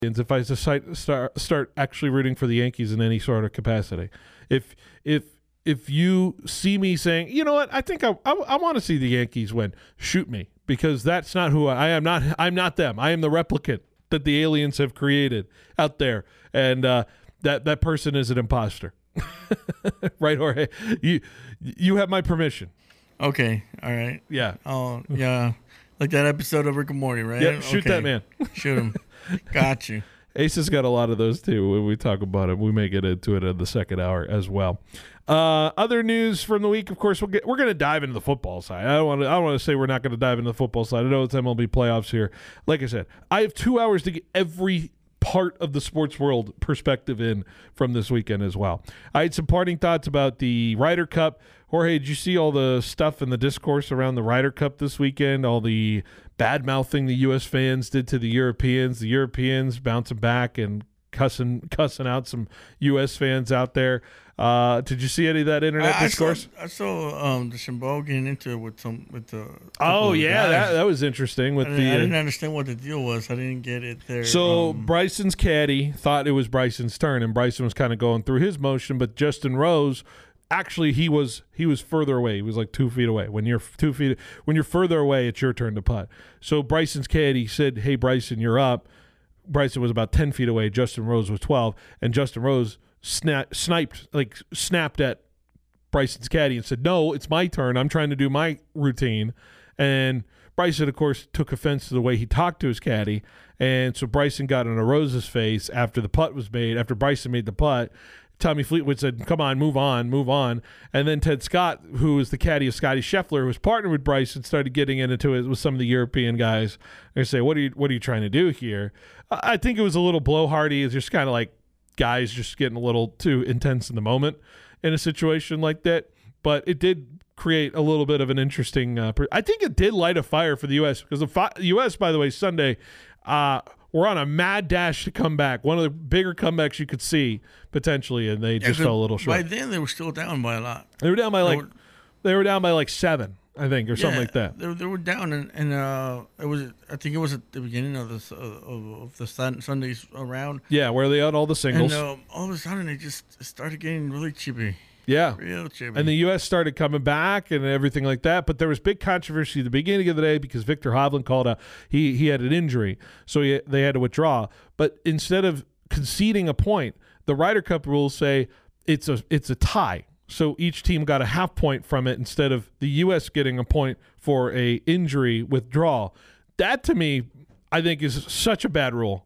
if I start actually rooting for the Yankees in any sort of capacity. If you see me saying, you know what, I think I want to see the Yankees win, shoot me, because that's not who I am. I'm not them. I am the replicant that the aliens have created out there, and that person is an imposter. Right, Jorge? You have my permission. Okay, all right. Yeah. Oh, yeah. Like that episode of Rick and Morty, right? Yeah, shoot that man. Shoot him. Got you. Ace has got a lot of those too. When we talk about it, we may get into it in the second hour as well. Other news from the week, of course, we're going to dive into the football side. I don't want to say we're not going to dive into the football side. I know it's MLB playoffs here. Like I said, I have 2 hours to get every part of the sports world perspective in from this weekend as well. I had some parting thoughts about the Ryder Cup. Jorge, did you see all the stuff in the discourse around the Ryder Cup this weekend? All the bad-mouthing the U.S. fans did to the Europeans bouncing back and cussing out some U.S. fans out there. Did you see any of that internet discourse? I saw the Shambo getting into it with the. Oh yeah, that was interesting. I didn't understand what the deal was. I didn't get it there. So Bryson's caddy thought it was Bryson's turn, and Bryson was kind of going through his motion, but Justin Rose. Actually, he was further away. He was like 2 feet away. When you're further away, it's your turn to putt. So Bryson's caddy said, "Hey, Bryson, you're up." Bryson was about 10 feet away. Justin Rose was 12, and Justin Rose snapped at Bryson's caddy and said, "No, it's my turn. I'm trying to do my routine." And Bryson, of course, took offense to the way he talked to his caddy, and so Bryson got into Rose's face after the putt was made. After Bryson made the putt, Tommy Fleetwood said, "Come on, move on." And then Ted Scott, who was the caddy of Scotty Scheffler, who was partnered with Bryson, started getting into it with some of the European guys. They say, "What are you trying to do here?" I think it was a little blowhardy. It's just kind of like guys just getting a little too intense in the moment in a situation like that. But it did create a little bit of an interesting. I think it did light a fire for the U.S. because the U.S. by the way, Sunday. We're on a mad dash to come back. One of the bigger comebacks you could see potentially, and they just fell a little short. By then, they were still down by a lot. They were down by like 7, I think, or something like that. They were down, and it was. I think it was at the beginning of the Sunday's round. Yeah, where they had all the singles. And all of a sudden, they just started getting really chippy. Yeah. Real chippy. And the U.S. started coming back and everything like that. But there was big controversy at the beginning of the day because Victor Hovland called out he had an injury. So they had to withdraw. But instead of conceding a point, the Ryder Cup rules say it's a tie. So each team got a half point from it instead of the U.S. getting a point for a injury withdrawal. That, to me, I think is such a bad rule.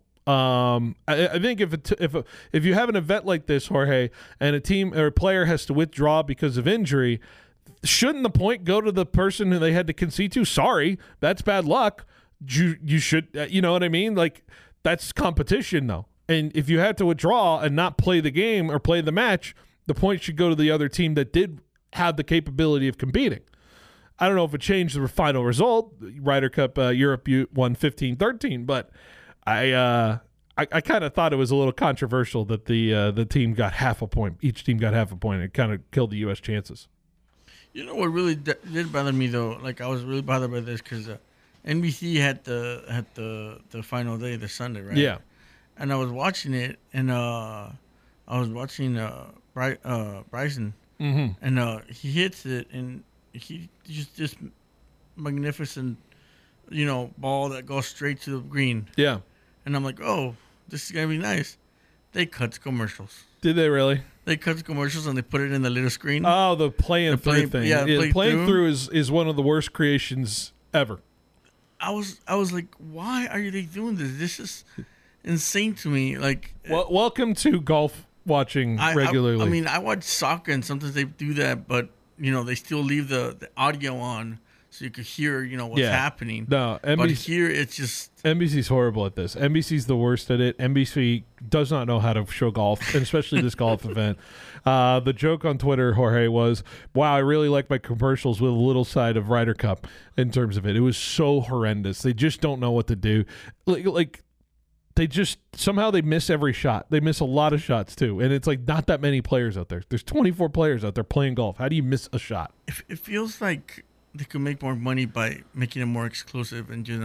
I think if you have an event like this, Jorge, and a team or a player has to withdraw because of injury, shouldn't the point go to the person who they had to concede to? Sorry, that's bad luck. You should, you know what I mean? Like, that's competition, though. And if you had to withdraw and not play the game or play the match, the point should go to the other team that did have the capability of competing. I don't know if it changed the final result. Ryder Cup Europe won 15-13, but I kind of thought it was a little controversial that the team got half a point. Each team got half a point. It kind of killed the U.S. chances. You know what really did bother me though? Like I was really bothered by this because NBC had the final day, the Sunday, right? Yeah. And I was watching it, and I was watching Bryson, and he hits it, and he just this magnificent, ball that goes straight to the green. Yeah. And I'm like, oh, this is going to be nice. They cut the commercials. Did they really? They cut the commercials and they put it in the little screen. Oh, the playing through thing. Yeah, playing through is one of the worst creations ever. I was like, why are they doing this? This is insane to me. Like, welcome to golf watching regularly. I watch soccer and sometimes they do that, but they still leave the audio on. So you could hear, what's happening. No, but here it's just NBC's horrible at this. NBC's the worst at it. NBC does not know how to show golf, and especially this golf event. The joke on Twitter, Jorge, was, "Wow, I really like my commercials with a little side of Ryder Cup in terms of it. It was so horrendous. They just don't know what to do. Like they just somehow they miss every shot. They miss a lot of shots too, and it's like not that many players out there. There's 24 players out there playing golf. How do you miss a shot? It feels like they could make more money by making it more exclusive and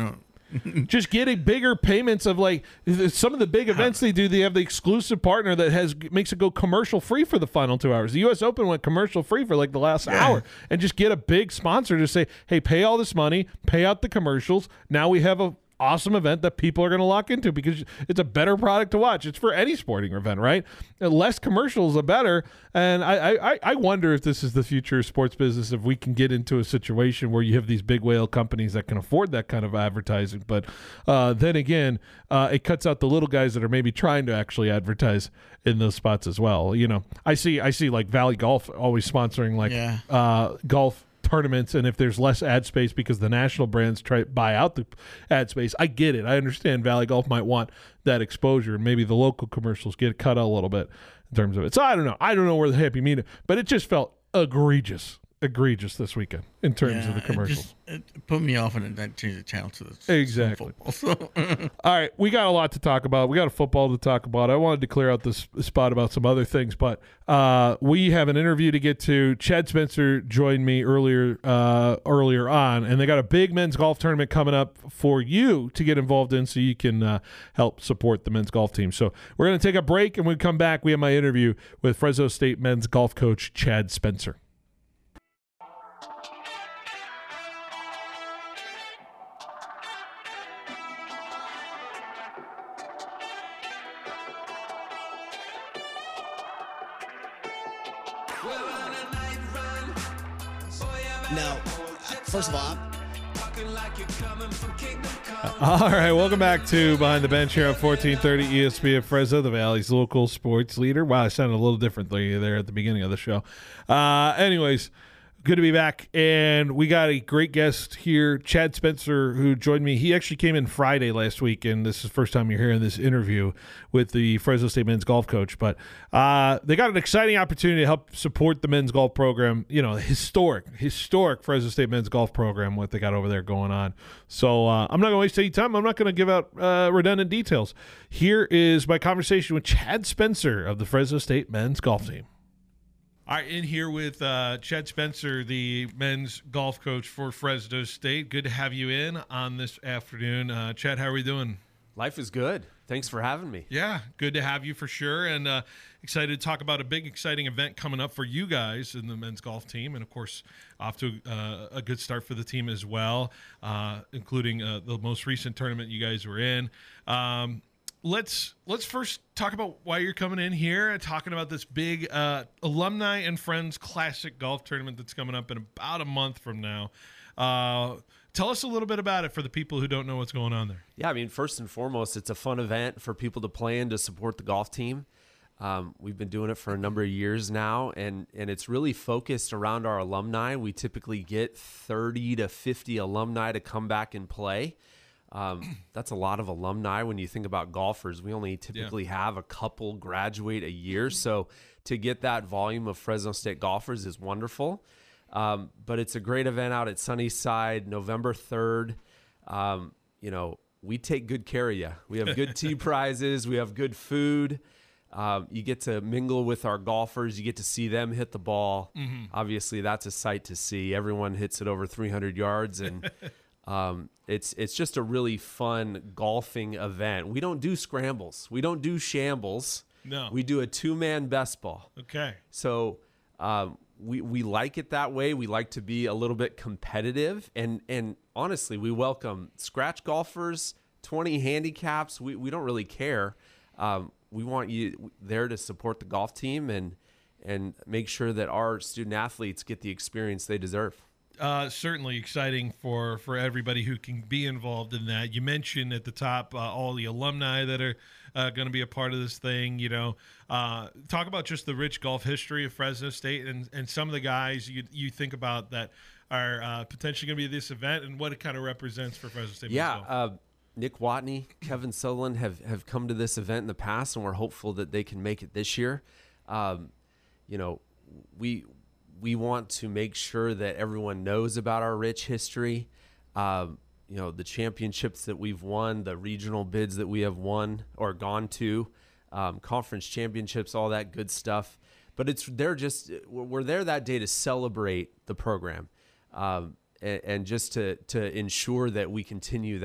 Just getting bigger payments of like some of the big events they do. They have the exclusive partner that makes it go commercial free for the final 2 hours. The U.S. Open went commercial free for like the last hour, and just get a big sponsor to say, hey, pay all this money, pay out the commercials. Now we have a awesome event that people are going to lock into because it's a better product to watch. It's for any sporting event, right? Less commercials, the better. And I wonder if this is the future of sports business, if we can get into a situation where you have these big whale companies that can afford that kind of advertising. But then again, it cuts out the little guys that are maybe trying to actually advertise in those spots as well. You know, I see like Valley Golf always sponsoring like golf tournaments, and if there's less ad space because the national brands try to buy out the ad space, I get it. I understand Valley Golf might want that exposure, and maybe the local commercials get cut out a little bit in terms of it. So I don't know where the happy medium, but it just felt egregious this weekend in terms of the commercials. It put me off, and then changed the channel to the exactly. football. All right, we got a lot to talk about. We got a football to talk about. I wanted to clear out this spot about some other things, but we have an interview to get to. Chad Spencer joined me earlier on, and they got a big men's golf tournament coming up for you to get involved in, so you can help support the men's golf team. So we're going to take a break, and when we come back, we have my interview with Fresno State men's golf coach Chad Spencer. Now, first of all, all right, welcome back to Behind the Bench here on 1430 ESPN Fresno, the Valley's local sports leader. Wow, I sounded a little differently there at the beginning of the show. Anyways, good to be back, and we got a great guest here, Chad Spencer, who joined me. He actually came in Friday last week, and this is the first time you're hearing this interview with the Fresno State men's golf coach. But they got an exciting opportunity to help support the men's golf program, you know, historic Fresno State men's golf program, what they got over there going on. So I'm not going to waste any time. I'm not going to give out redundant details. Here is my conversation with Chad Spencer of the Fresno State men's golf team. All right, in here with Chad Spencer, the men's golf coach for Fresno State. Good to have you in on this afternoon. Chad, how are we doing? Life is good. Thanks for having me. Yeah, good to have you for sure. And excited to talk about a big, exciting event coming up for you guys in the men's golf team. And, of course, off to a good start for the team as well, including the most recent tournament you guys were in. Let's first talk about why you're coming in here and talking about this big Alumni and Friends Classic Golf Tournament that's coming up in about a month from now. Tell us a little bit about it for the people who don't know what's going on there. Yeah, I mean, first and foremost, it's a fun event for people to play in to support the golf team. We've been doing it for a number of years now, and it's really focused around our alumni. We typically get 30 to 50 alumni to come back and play. That's a lot of alumni when you think about golfers. We only typically have a couple graduate a year. So to get that volume of Fresno State golfers is wonderful. But it's a great event out at Sunnyside, November 3rd. You know, we take good care of you. We have good tee prizes. We have good food. You get to mingle with our golfers. You get to see them hit the ball. Mm-hmm. Obviously, that's a sight to see. Everyone hits it over 300 yards, and it's just a really fun golfing event. We don't do scrambles. We don't do shambles. No. We do a two-man best ball. Okay. So we like it that way. We like to be a little bit competitive. And honestly, we welcome scratch golfers, 20 handicaps. We don't really care. We want you there to support the golf team and make sure that our student athletes get the experience they deserve. Certainly exciting for everybody who can be involved in that. You mentioned at the top all the alumni that are going to be a part of this thing. You know, talk about just the rich golf history of Fresno State and some of the guys you think about that are potentially going to be at this event and what it kind of represents for Fresno State. Yeah, Nick Watney, Kevin Sutherland have come to this event in the past, and we're hopeful that they can make it this year. You know, we want to make sure that everyone knows about our rich history. You know, the championships that we've won, the regional bids that we have won or gone to, conference championships, all that good stuff. But we're there that day to celebrate the program and just to ensure that we continue that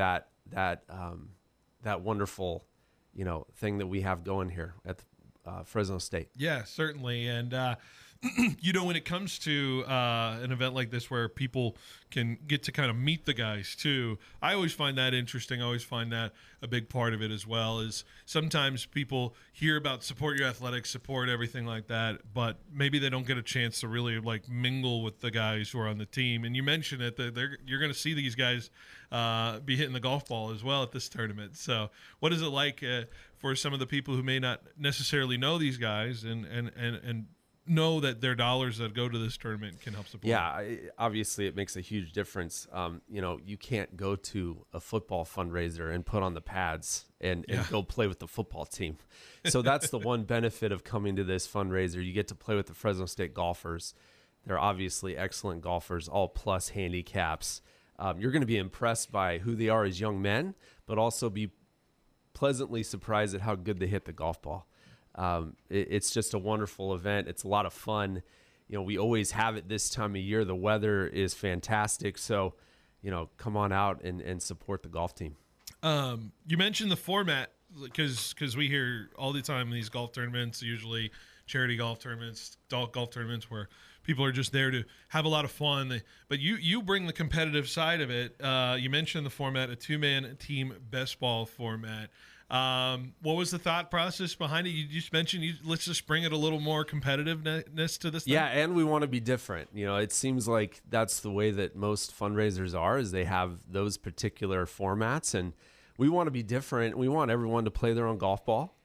that wonderful, thing that we have going here at Fresno State. Yeah, certainly. And, when it comes to an event like this where people can get to kind of meet the guys too, I always find that interesting. I always find that a big part of it as well. Is sometimes people hear about support your athletics, support everything like that, but maybe they don't get a chance to really like mingle with the guys who are on the team. And you mentioned it, that you're going to see these guys be hitting the golf ball as well at this tournament. So what is it like for some of the people who may not necessarily know these guys and know that their dollars that go to this tournament can help support? Yeah, obviously it makes a huge difference. You can't go to a football fundraiser and put on the pads and go play with the football team. So that's the one benefit of coming to this fundraiser. You get to play with the Fresno State golfers. They're obviously excellent golfers, all plus handicaps. You're going to be impressed by who they are as young men, but also be pleasantly surprised at how good they hit the golf ball. It's just a wonderful event. It's a lot of fun. We always have it this time of year. The weather is fantastic. So, come on out and support the golf team. You mentioned the format because we hear all the time in these golf tournaments, usually charity golf tournaments, golf tournaments where people are just there to have a lot of fun. But you bring the competitive side of it. You mentioned the format, a 2-man team best ball format. What was the thought process behind it? You just mentioned let's just bring it a little more competitiveness to this thing. Yeah, and we want to be different. It seems like that's the way that most fundraisers are, is they have those particular formats, and we want to be different. We want everyone to play their own golf ball.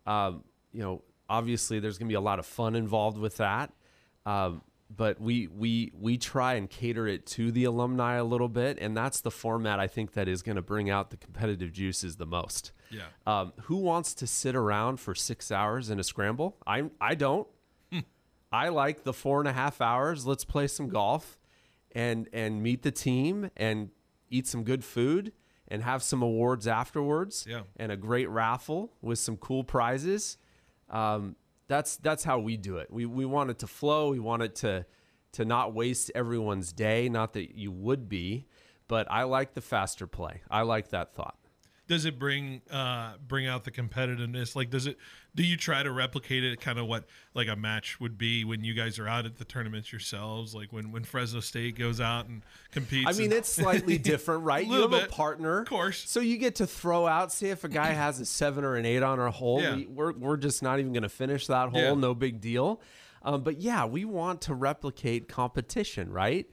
Obviously there's going to be a lot of fun involved with that. But we try and cater it to the alumni a little bit, and that's the format I think that is going to bring out the competitive juices the most. Yeah. Who wants to sit around for 6 hours in a scramble? I don't. I like the 4.5 hours. Let's play some golf and meet the team and eat some good food and have some awards afterwards. Yeah. And a great raffle with some cool prizes. That's how we do it. We want it to flow. We want it to not waste everyone's day. Not that you would be, but I like the faster play. I like that thought. Does it bring out the competitiveness? Like, do you try to replicate it kind of what like a match would be when you guys are out at the tournaments yourselves? Like when Fresno State goes out and competes? I mean, it's slightly different, right? You have a partner, of course. So you get to throw out, say if a guy has a 7 or an 8 on our hole, Yeah. we're just not even going to finish that hole. Yeah. No big deal. But yeah, we want to replicate competition, right?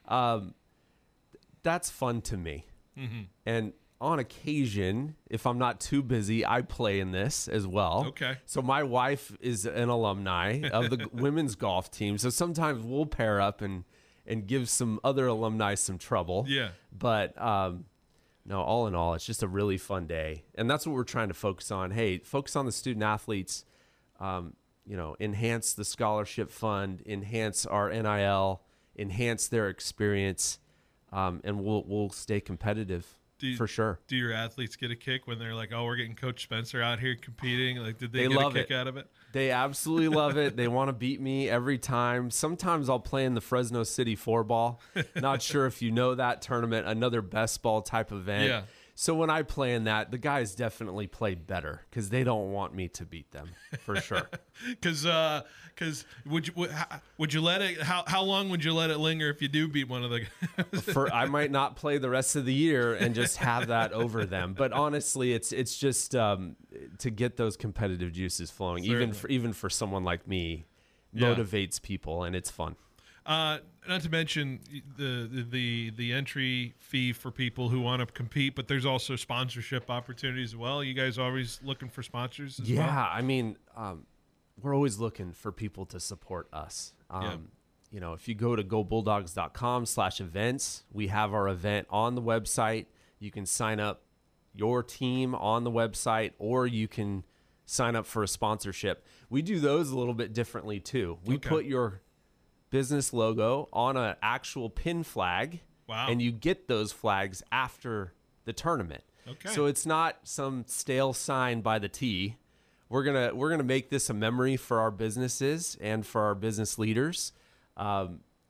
That's fun to me. Mm-hmm. And on occasion, if I'm not too busy, I play in this as well. Okay. So my wife is an alumni of the women's golf team. So sometimes we'll pair up and give some other alumni some trouble. Yeah. But no, all in all, it's just a really fun day. And that's what we're trying to focus on. Hey, focus on the student athletes, enhance the scholarship fund, enhance our NIL, enhance their experience, and we'll stay competitive. For sure. Do your athletes get a kick when they're like, "Oh, we're getting Coach Spencer out here competing"? Like, did they get a kick out of it? They absolutely love it. They want to beat me every time. Sometimes I'll play in the Fresno City 4-ball. Not sure if you know that tournament, another best ball type event. Yeah. So when I play in that, the guys definitely play better because they don't want me to beat them, for sure. Because would you let it? How long would you let it linger if you do beat one of the guys? I might not play the rest of the year and just have that over them. But honestly, it's just to get those competitive juices flowing. Certainly. Even for someone like me, Yeah. motivates people and it's fun. Not to mention the entry fee for people who want to compete, but there's also sponsorship opportunities as well. You guys always looking for sponsors as well? Yeah, I mean, we're always looking for people to support us. If you go to gobulldogs.com/events, we have our event on the website. You can sign up your team on the website, or you can sign up for a sponsorship. We do those a little bit differently too. We put your business logo on an actual pin flag. Wow. And you get those flags after the tournament. Okay. So it's not some stale sign by the tee. We're gonna make this a memory for our businesses and for our business leaders.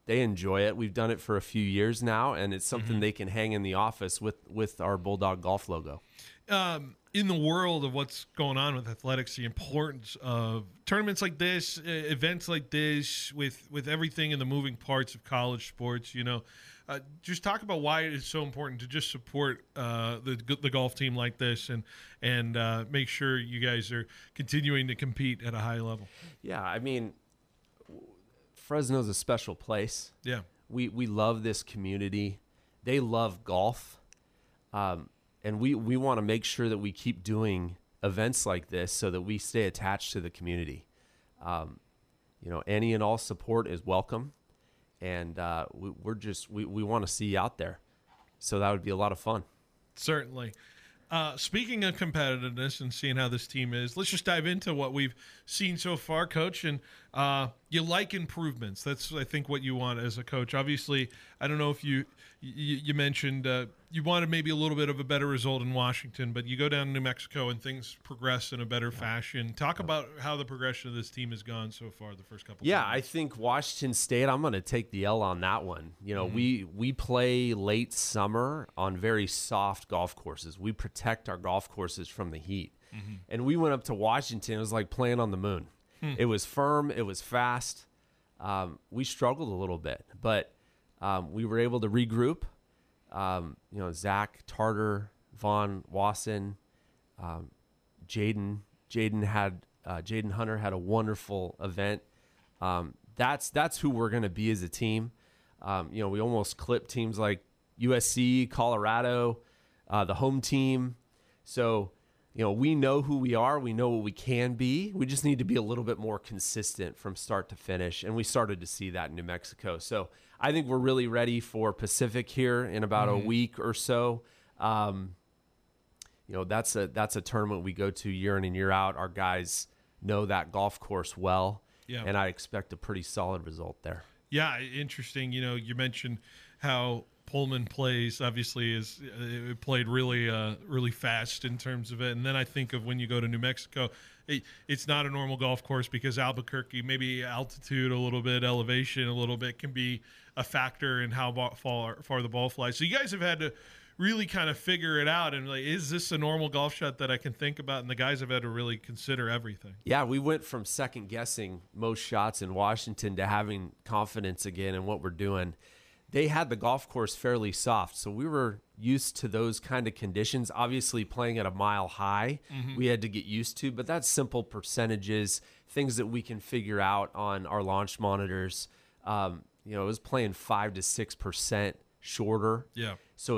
They enjoy it. We've done it for a few years now, and it's something they can hang in the office with our Bulldog Golf logo. In the world of what's going on with athletics, the importance of tournaments like this, events like this, with everything in the moving parts of college sports, just talk about why it is so important to just support the golf team like this and make sure you guys are continuing to compete at a high level. Yeah, I mean, Fresno's a special place. Yeah. We love this community. They love golf. And we want to make sure that we keep doing events like this so that we stay attached to the community. Any and all support is welcome. And we want to see you out there. So that would be a lot of fun. Certainly. Speaking of competitiveness and seeing how this team is, let's just dive into what we've seen so far, Coach. And you like improvements. That's, I think, what you want as a coach. Obviously, I don't know if you mentioned you wanted maybe a little bit of a better result in Washington, but you go down to New Mexico and things progress in a better fashion. Talk about how the progression of this team has gone so far the first couple. Yeah, I think Washington State, I'm going to take the L on that one. We play late summer on very soft golf courses. We protect our golf courses from the heat. And we went up to Washington. It was like playing on the moon. It was firm. It was fast. We struggled a little bit, but we were able to regroup. Zach, Tarter, Vaughn, Wasson, Jaden Hunter had a wonderful event. That's who we're going to be as a team. We almost clipped teams like USC, Colorado, the home team. So, we know who we are. We know what we can be. We just need to be a little bit more consistent from start to finish. And we started to see that in New Mexico. So I think we're really ready for Pacific here in about a week or so. That's a tournament we go to year in and year out. Our guys know that golf course well. Yeah. And I expect a pretty solid result there. Yeah, interesting. You mentioned how Pullman plays, obviously, it played really fast in terms of it. And then I think of when you go to New Mexico, it's not a normal golf course because Albuquerque, maybe altitude a little bit, elevation a little bit can be a factor in how far the ball flies. So you guys have had to really kind of figure it out and is this a normal golf shot that I can think about? And the guys have had to really consider everything. Yeah, we went from second guessing most shots in Washington to having confidence again in what we're doing. They had the golf course fairly soft, so we were used to those kind of conditions. Obviously, playing at a mile high, we had to get used to, but that's simple percentages, things that we can figure out on our launch monitors. It was playing 5 to 6% shorter. Yeah. So a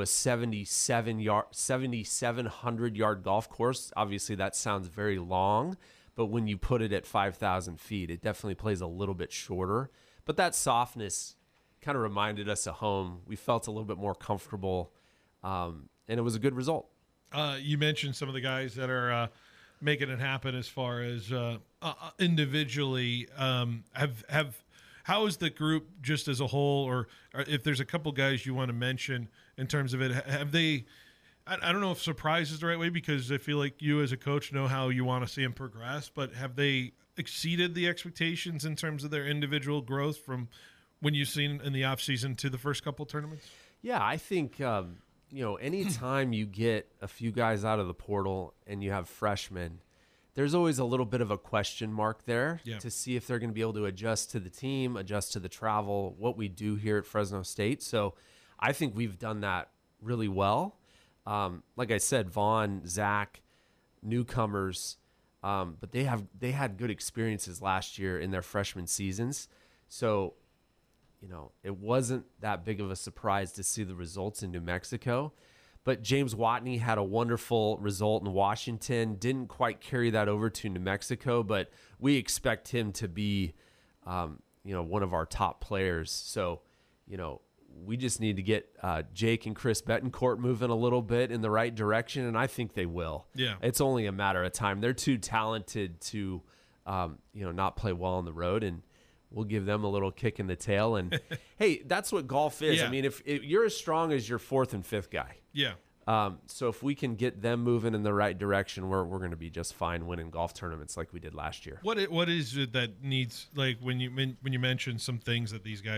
7,700 yard golf course, obviously that sounds very long, but when you put it at 5,000 feet, it definitely plays a little bit shorter. But that softness kind of reminded us of home. We felt a little bit more comfortable, and it was a good result. You mentioned some of the guys that are making it happen as far as individually. How is the group just as a whole, or if there's a couple guys you want to mention in terms of it, have they? I don't know if surprise is the right way because I feel like you as a coach know how you want to see them progress, but have they exceeded the expectations in terms of their individual growth from when you've seen in the off season to the first couple tournaments? Yeah, I think, anytime you get a few guys out of the portal and you have freshmen, there's always a little bit of a question mark there to see if they're going to be able to adjust to the team, adjust to the travel, what we do here at Fresno State. So I think we've done that really well. Like I said, Vaughn, Zach, newcomers, but they had good experiences last year in their freshman seasons. So, it wasn't that big of a surprise to see the results in New Mexico. But James Watney had a wonderful result in Washington. Didn't quite carry that over to New Mexico, but we expect him to be, one of our top players. So, we just need to get Jake and Chris Betancourt moving a little bit in the right direction, and I think they will. Yeah, it's only a matter of time. They're too talented to, not play well on the road, and we'll give them a little kick in the tail. And hey, that's what golf is. Yeah. I mean, if you're as strong as your fourth and fifth guy. Yeah. So if we can get them moving in the right direction, we're going to be just fine winning golf tournaments like we did last year. What is it that needs, like when you mention some things that these guys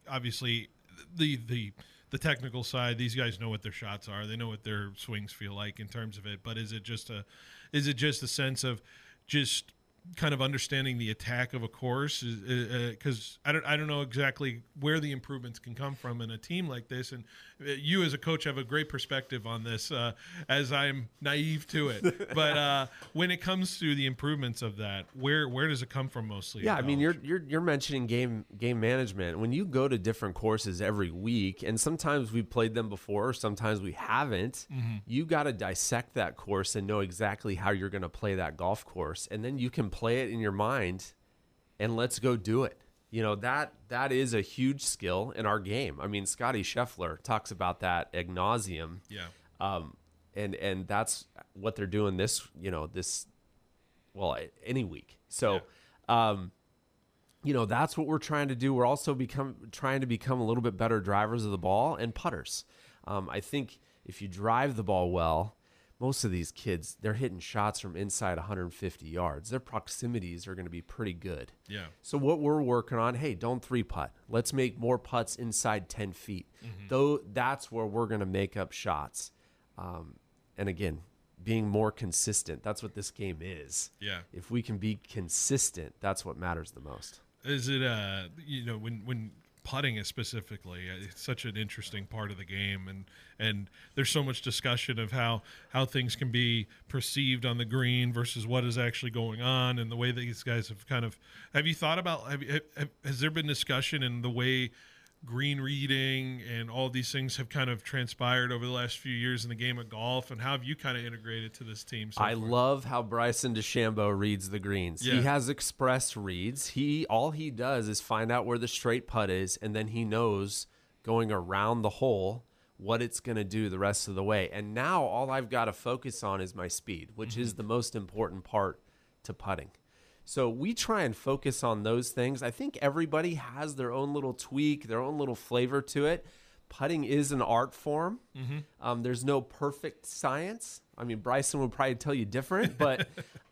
obviously the technical side, these guys know what their shots are. They know what their swings feel like in terms of it. But is it just a sense of just kind of understanding the attack of a course? Because I don't know exactly where the improvements can come from in a team like this. And you as a coach have a great perspective on this, as I'm naive to it. But when it comes to the improvements of that, where does it come from mostly? Yeah, I mean, you're mentioning game management. When you go to different courses every week, and sometimes we've played them before, sometimes we haven't, you got to dissect that course and know exactly how you're going to play that golf course, and then you can play it in your mind, and let's go do it. You know, that is a huge skill in our game. I mean, Scotty Scheffler talks about that ad nauseum. Yeah. And that's what they're doing any week. So, that's what we're trying to do. We're also trying to become a little bit better drivers of the ball and putters. I think if you drive the ball well, most of these kids, they're hitting shots from inside 150 yards. Their proximities are going to be pretty good. Yeah. So what we're working on, hey, don't 3-putt. Let's make more putts inside 10 feet. Though that's where we're going to make up shots. And again, being more consistent. That's what this game is. Yeah. If we can be consistent, that's what matters the most. Is it when putting is specifically, it's such an interesting part of the game, and there's so much discussion of how things can be perceived on the green versus what is actually going on, and the way that these guys have you thought about, has there been discussion in the way green reading and all these things have kind of transpired over the last few years in the game of golf, and how have you kind of integrated to this team so I far? love how Bryson DeChambeau reads the greens. Yeah. He has express reads. All he does is find out where the straight putt is, and then he knows going around the hole what it's going to do the rest of the way. And now all I've got to focus on is my speed, which is the most important part to putting. So we try and focus on those things. I think everybody has their own little tweak, their own little flavor to it. Putting is an art form. There's no perfect science. I mean, Bryson would probably tell you different, but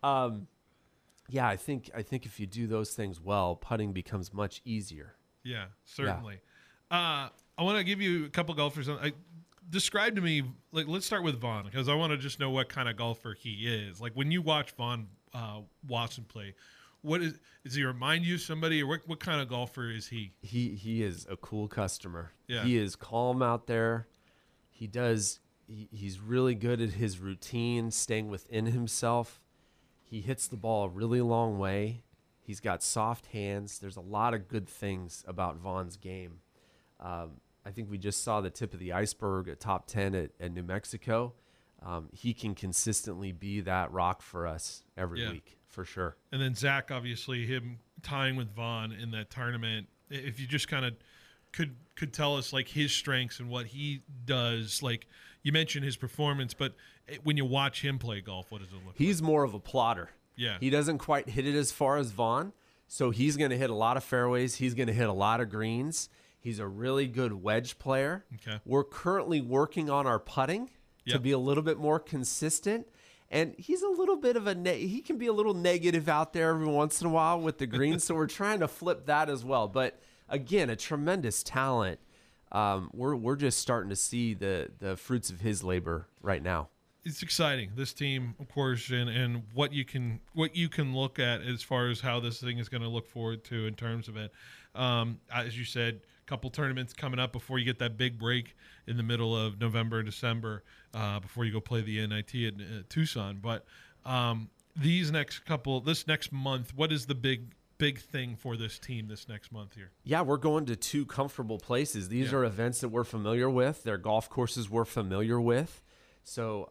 I think if you do those things well, putting becomes much easier. Yeah, certainly. Yeah. I want to give you a couple golfers. Describe to me, like, let's start with Vaughn, because I want to just know what kind of golfer he is. Like, when you watch Vaughn Watson play, does he remind you of somebody, or what kind of golfer is he? He is a cool customer. Yeah. He is calm out there. He's really good at his routine, staying within himself. He hits the ball a really long way. He's got soft hands. There's a lot of good things about Vaughn's game. I think we just saw the tip of the iceberg at top 10 at New Mexico. He can consistently be that rock for us every week, for sure. And then Zach, obviously, him tying with Vaughn in that tournament. If you just kind of could tell us, like, his strengths and what he does. Like, you mentioned his performance, but when you watch him play golf, what does it look like? He's more of a plotter. Yeah. He doesn't quite hit it as far as Vaughn, so he's going to hit a lot of fairways. He's going to hit a lot of greens. He's a really good wedge player. Okay. We're currently working on our putting to be a little bit more consistent. And he's a little bit of he can be a little negative out there every once in a while with the greens. So we're trying to flip that as well. But again, a tremendous talent. We're just starting to see the fruits of his labor right now. It's exciting, this team, of course, and what you can look at as far as how this thing is going to look forward to in terms of it. As you said, a couple tournaments coming up before you get that big break in the middle of November and December, before you go play the NIT at Tucson. But this next month, what is the big thing for this team this next month here? Yeah, we're going to two comfortable places. These are events that we're familiar with. They're golf courses we're familiar with. So,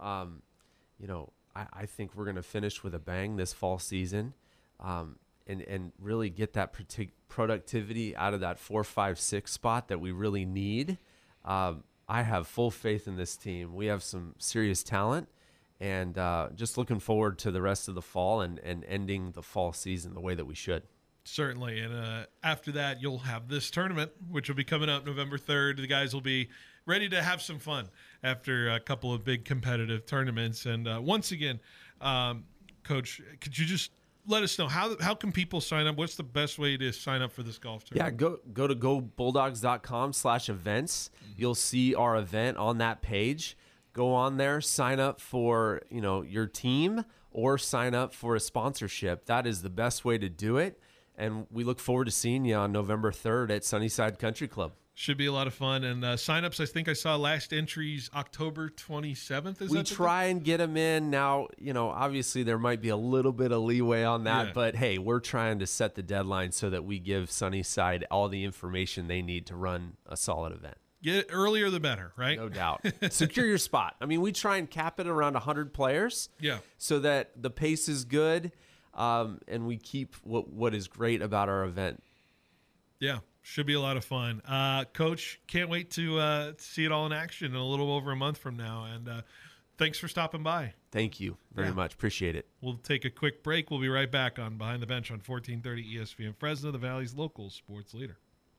I think we're going to finish with a bang this fall season, and really get that productivity out of that 4, 5, 6 spot that we really need. I have full faith in this team. We have some serious talent, and just looking forward to the rest of the fall and ending the fall season the way that we should. Certainly, and after that, you'll have this tournament, which will be coming up November 3rd. The guys will be ready to have some fun after a couple of big competitive tournaments. And once again, Coach, could you just let us know how can people sign up? What's the best way to sign up for this golf tournament? Yeah, go to gobulldogs.com/events. You'll see our event on that page. Go on there, sign up for your team, or sign up for a sponsorship. That is the best way to do it. And we look forward to seeing you on November 3rd at Sunnyside Country Club. Should be a lot of fun. And signups, I think I saw last entries October 27th. We try and get them in. Now, obviously there might be a little bit of leeway on that, but hey, we're trying to set the deadline so that we give Sunnyside all the information they need to run a solid event. Get it earlier the better, right? No doubt. Secure your spot. I mean, we try and cap it around 100 players. Yeah. So that the pace is good, and we keep what is great about our event. Yeah, should be a lot of fun. Coach, can't wait to see it all in action in a little over a month from now. And thanks for stopping by. Thank you very much. Appreciate it. We'll take a quick break. We'll be right back on Behind the Bench on 1430 ESPN Fresno, the Valley's local sports leader.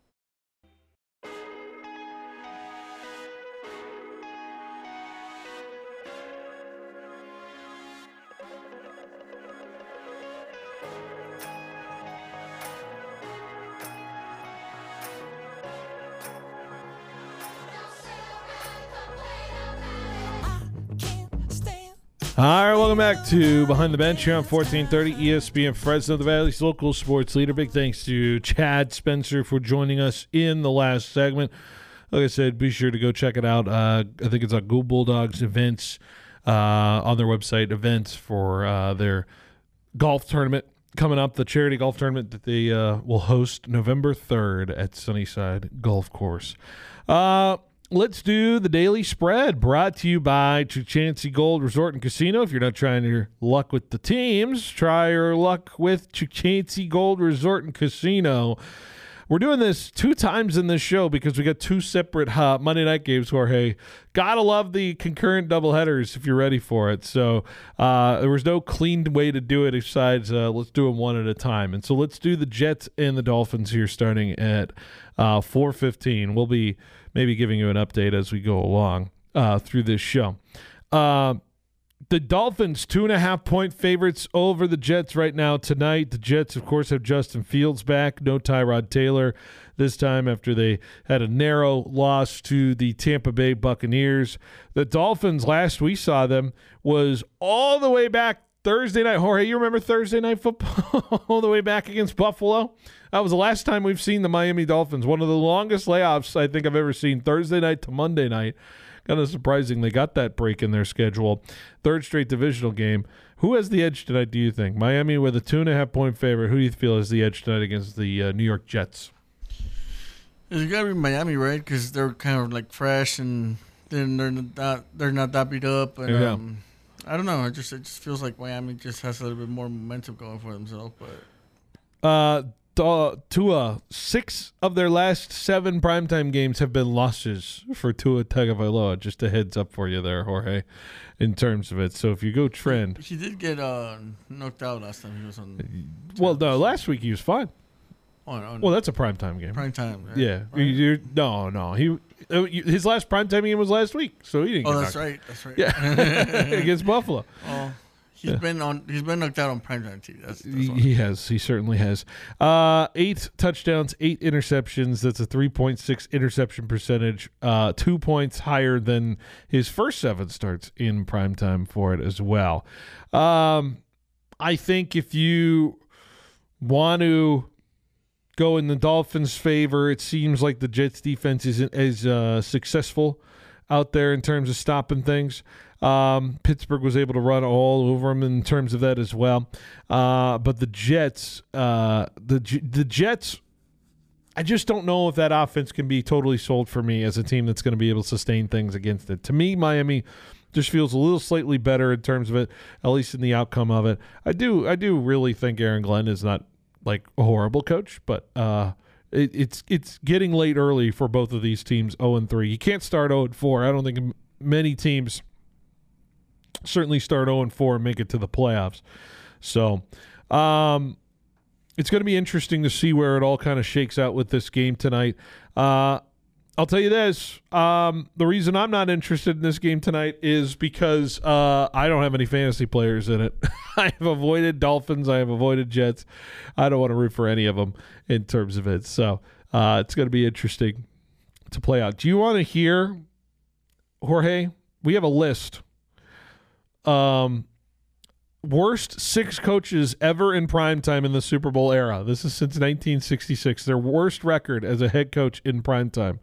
All right, welcome back to Behind the Bench here on 1430 ESPN Fresno, the Valley's local sports leader. Big thanks to Chad Spencer for joining us in the last segment. Like I said, be sure to go check it out. I think it's on Go Bulldogs events on their website, events for their golf tournament coming up, the charity golf tournament that they will host November 3rd at Sunnyside Golf Course. Let's do the daily spread, brought to you by Chuchancy Gold Resort and Casino. If you're not trying your luck with the teams, try your luck with Chuchancy Gold Resort and Casino. We're doing this 2 times in this show because we got 2 separate Monday night games, Jorge. Gotta love the concurrent doubleheaders if you're ready for it. So there was no clean way to do it besides let's do them one at a time. And so let's do the Jets and the Dolphins here starting at 4:15. We'll be maybe giving you an update as we go along through this show. The Dolphins, 2.5-point favorites over the Jets right now tonight. The Jets, of course, have Justin Fields back. No Tyrod Taylor this time after they had a narrow loss to the Tampa Bay Buccaneers. The Dolphins, last we saw them, was all the way back Thursday night. Jorge, you remember Thursday night football all the way back against Buffalo? That was the last time we've seen the Miami Dolphins. One of the longest layoffs I think I've ever seen, Thursday night to Monday night. Kind of surprising they got that break in their schedule. 3rd straight divisional game. Who has the edge tonight, do you think? Miami with a 2.5-point favorite. Who do you feel has the edge tonight against the New York Jets? It's got to be Miami, right? Because they're kind of like fresh and they're not that beat up. And, I don't know. It just feels like Miami just has a little bit more momentum going for themselves. But Tua, 6 of their last 7 primetime games have been losses for Tua Tagovailoa. Just a heads up for you there, Jorge, in terms of it. So if you go trend. He did get knocked out last time he was on. Well, no, last week he was fine. Well, that's a primetime game. Primetime, right? Yeah. Right. No. His last primetime game was last week, so he didn't get knocked out. That's right. Yeah, against Buffalo. Oh. He's been knocked out on primetime TV. That's he has. He certainly has. 8 touchdowns, 8 interceptions. That's a 3.6 interception percentage. 2 points higher than his first 7 starts in primetime for it as well. I think if you want to go in the Dolphins' favor, it seems like the Jets defense isn't as successful out there in terms of stopping things. Pittsburgh was able to run all over them in terms of that as well. But the Jets, the Jets, I just don't know if that offense can be totally sold for me as a team that's going to be able to sustain things against it. To me, Miami just feels a little slightly better in terms of it, at least in the outcome of it. I do really think Aaron Glenn is not like a horrible coach, but it's getting late early for both of these teams. 0-3. You can't start 0-4. I don't think many teams certainly start 0-4 and make it to the playoffs. So it's going to be interesting to see where it all kind of shakes out with this game tonight. I'll tell you this. The reason I'm not interested in this game tonight is because I don't have any fantasy players in it. I have avoided Dolphins. I have avoided Jets. I don't want to root for any of them in terms of it. So it's going to be interesting to play out. Do you want to hear, Jorge? We have a list. Worst 6 coaches ever in primetime in the Super Bowl era. This is since 1966. Their worst record as a head coach in primetime.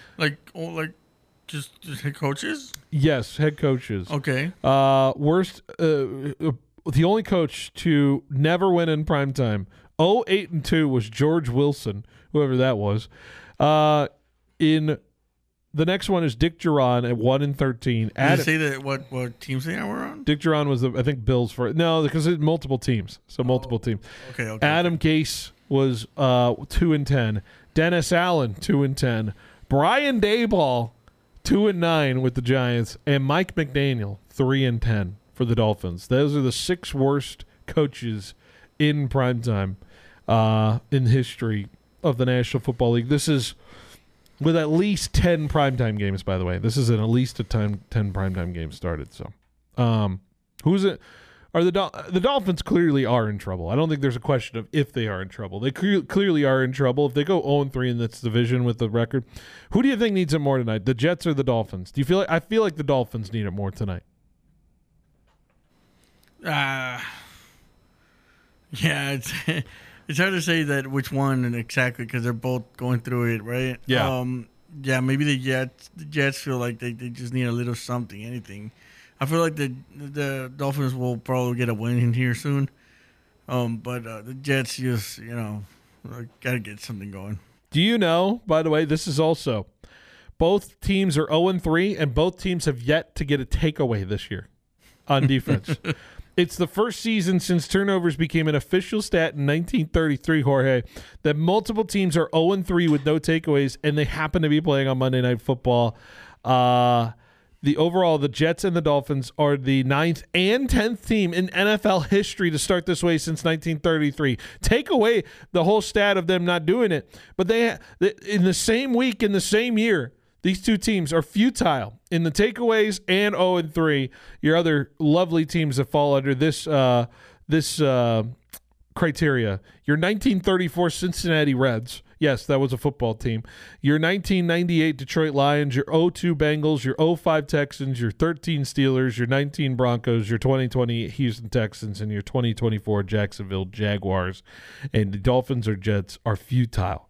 Just head coaches? Yes, head coaches. Okay. Worst. The only coach to never win in primetime. 0-8-2 was George Wilson, whoever that was. In the next one is Dick Duran at 1-13. Did you say that what teams they were on? Dick Duran was I think Bills for no, because it's multiple teams, so multiple teams. Okay. Adam Gase was 2-10. Dennis Allen 2-10. Brian Daboll 2-9 with the Giants, and Mike McDaniel 3-10 for the Dolphins. Those are the 6 worst coaches in primetime in history of the National Football League. This is with at least 10 primetime games, by the way. This is at least 10 primetime games started. So, who's it? Are the Dolphins clearly are in trouble? I don't think there's a question of if they are in trouble. They clearly are in trouble. If they go 0-3 in this division with the record, who do you think needs it more tonight? The Jets or the Dolphins? Do you feel like? I feel like the Dolphins need it more tonight. Yeah, it's hard to say that which one exactly because they're both going through it, right? Yeah. Yeah, maybe the Jets feel like they just need a little something, anything. I feel like the Dolphins will probably get a win in here soon. But the Jets just, got to get something going. Do you know, by the way, this is also both teams are 0-3 and both teams have yet to get a takeaway this year on defense. It's the first season since turnovers became an official stat in 1933, Jorge, that multiple teams are 0-3 with no takeaways, and they happen to be playing on Monday Night Football. The Jets and the Dolphins are the 9th and 10th team in NFL history to start this way since 1933. Take away the whole stat of them not doing it, but they in the same week, in the same year, these two teams are futile in the takeaways and 0-3. Your other lovely teams that fall under this criteria. Your 1934 Cincinnati Reds. Yes, that was a football team. Your 1998 Detroit Lions, your 0-2 Bengals, your 0-5 Texans, your 13 Steelers, your 19 Broncos, your 2020 Houston Texans, and your 2024 Jacksonville Jaguars. And the Dolphins or Jets are futile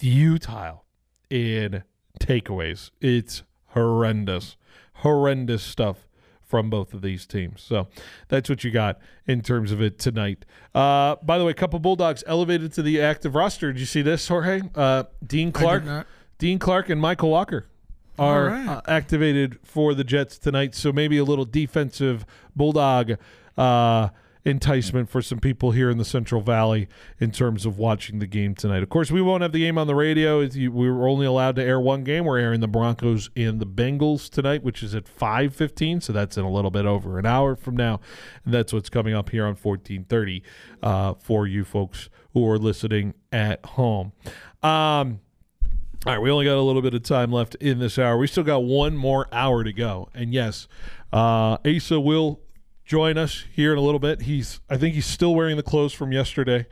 in takeaways. It's horrendous stuff from both of these teams. So that's what you got in terms of it tonight. By the way, a couple Bulldogs elevated to the active roster. Did you see this, Jorge? Dean Clark and Michael Walker are activated for the Jets tonight. So maybe a little defensive Bulldog enticement for some people here in the Central Valley in terms of watching the game tonight. Of course, we won't have the game on the radio. We were only allowed to air one game. We're airing the Broncos and the Bengals tonight, which is at 5:15, so that's in a little bit over an hour from now. And that's what's coming up here on 1430 for you folks who are listening at home. All right, we only got a little bit of time left in this hour. We still got one more hour to go. And yes, Asa will join us here in a little bit. I think he's still wearing the clothes from yesterday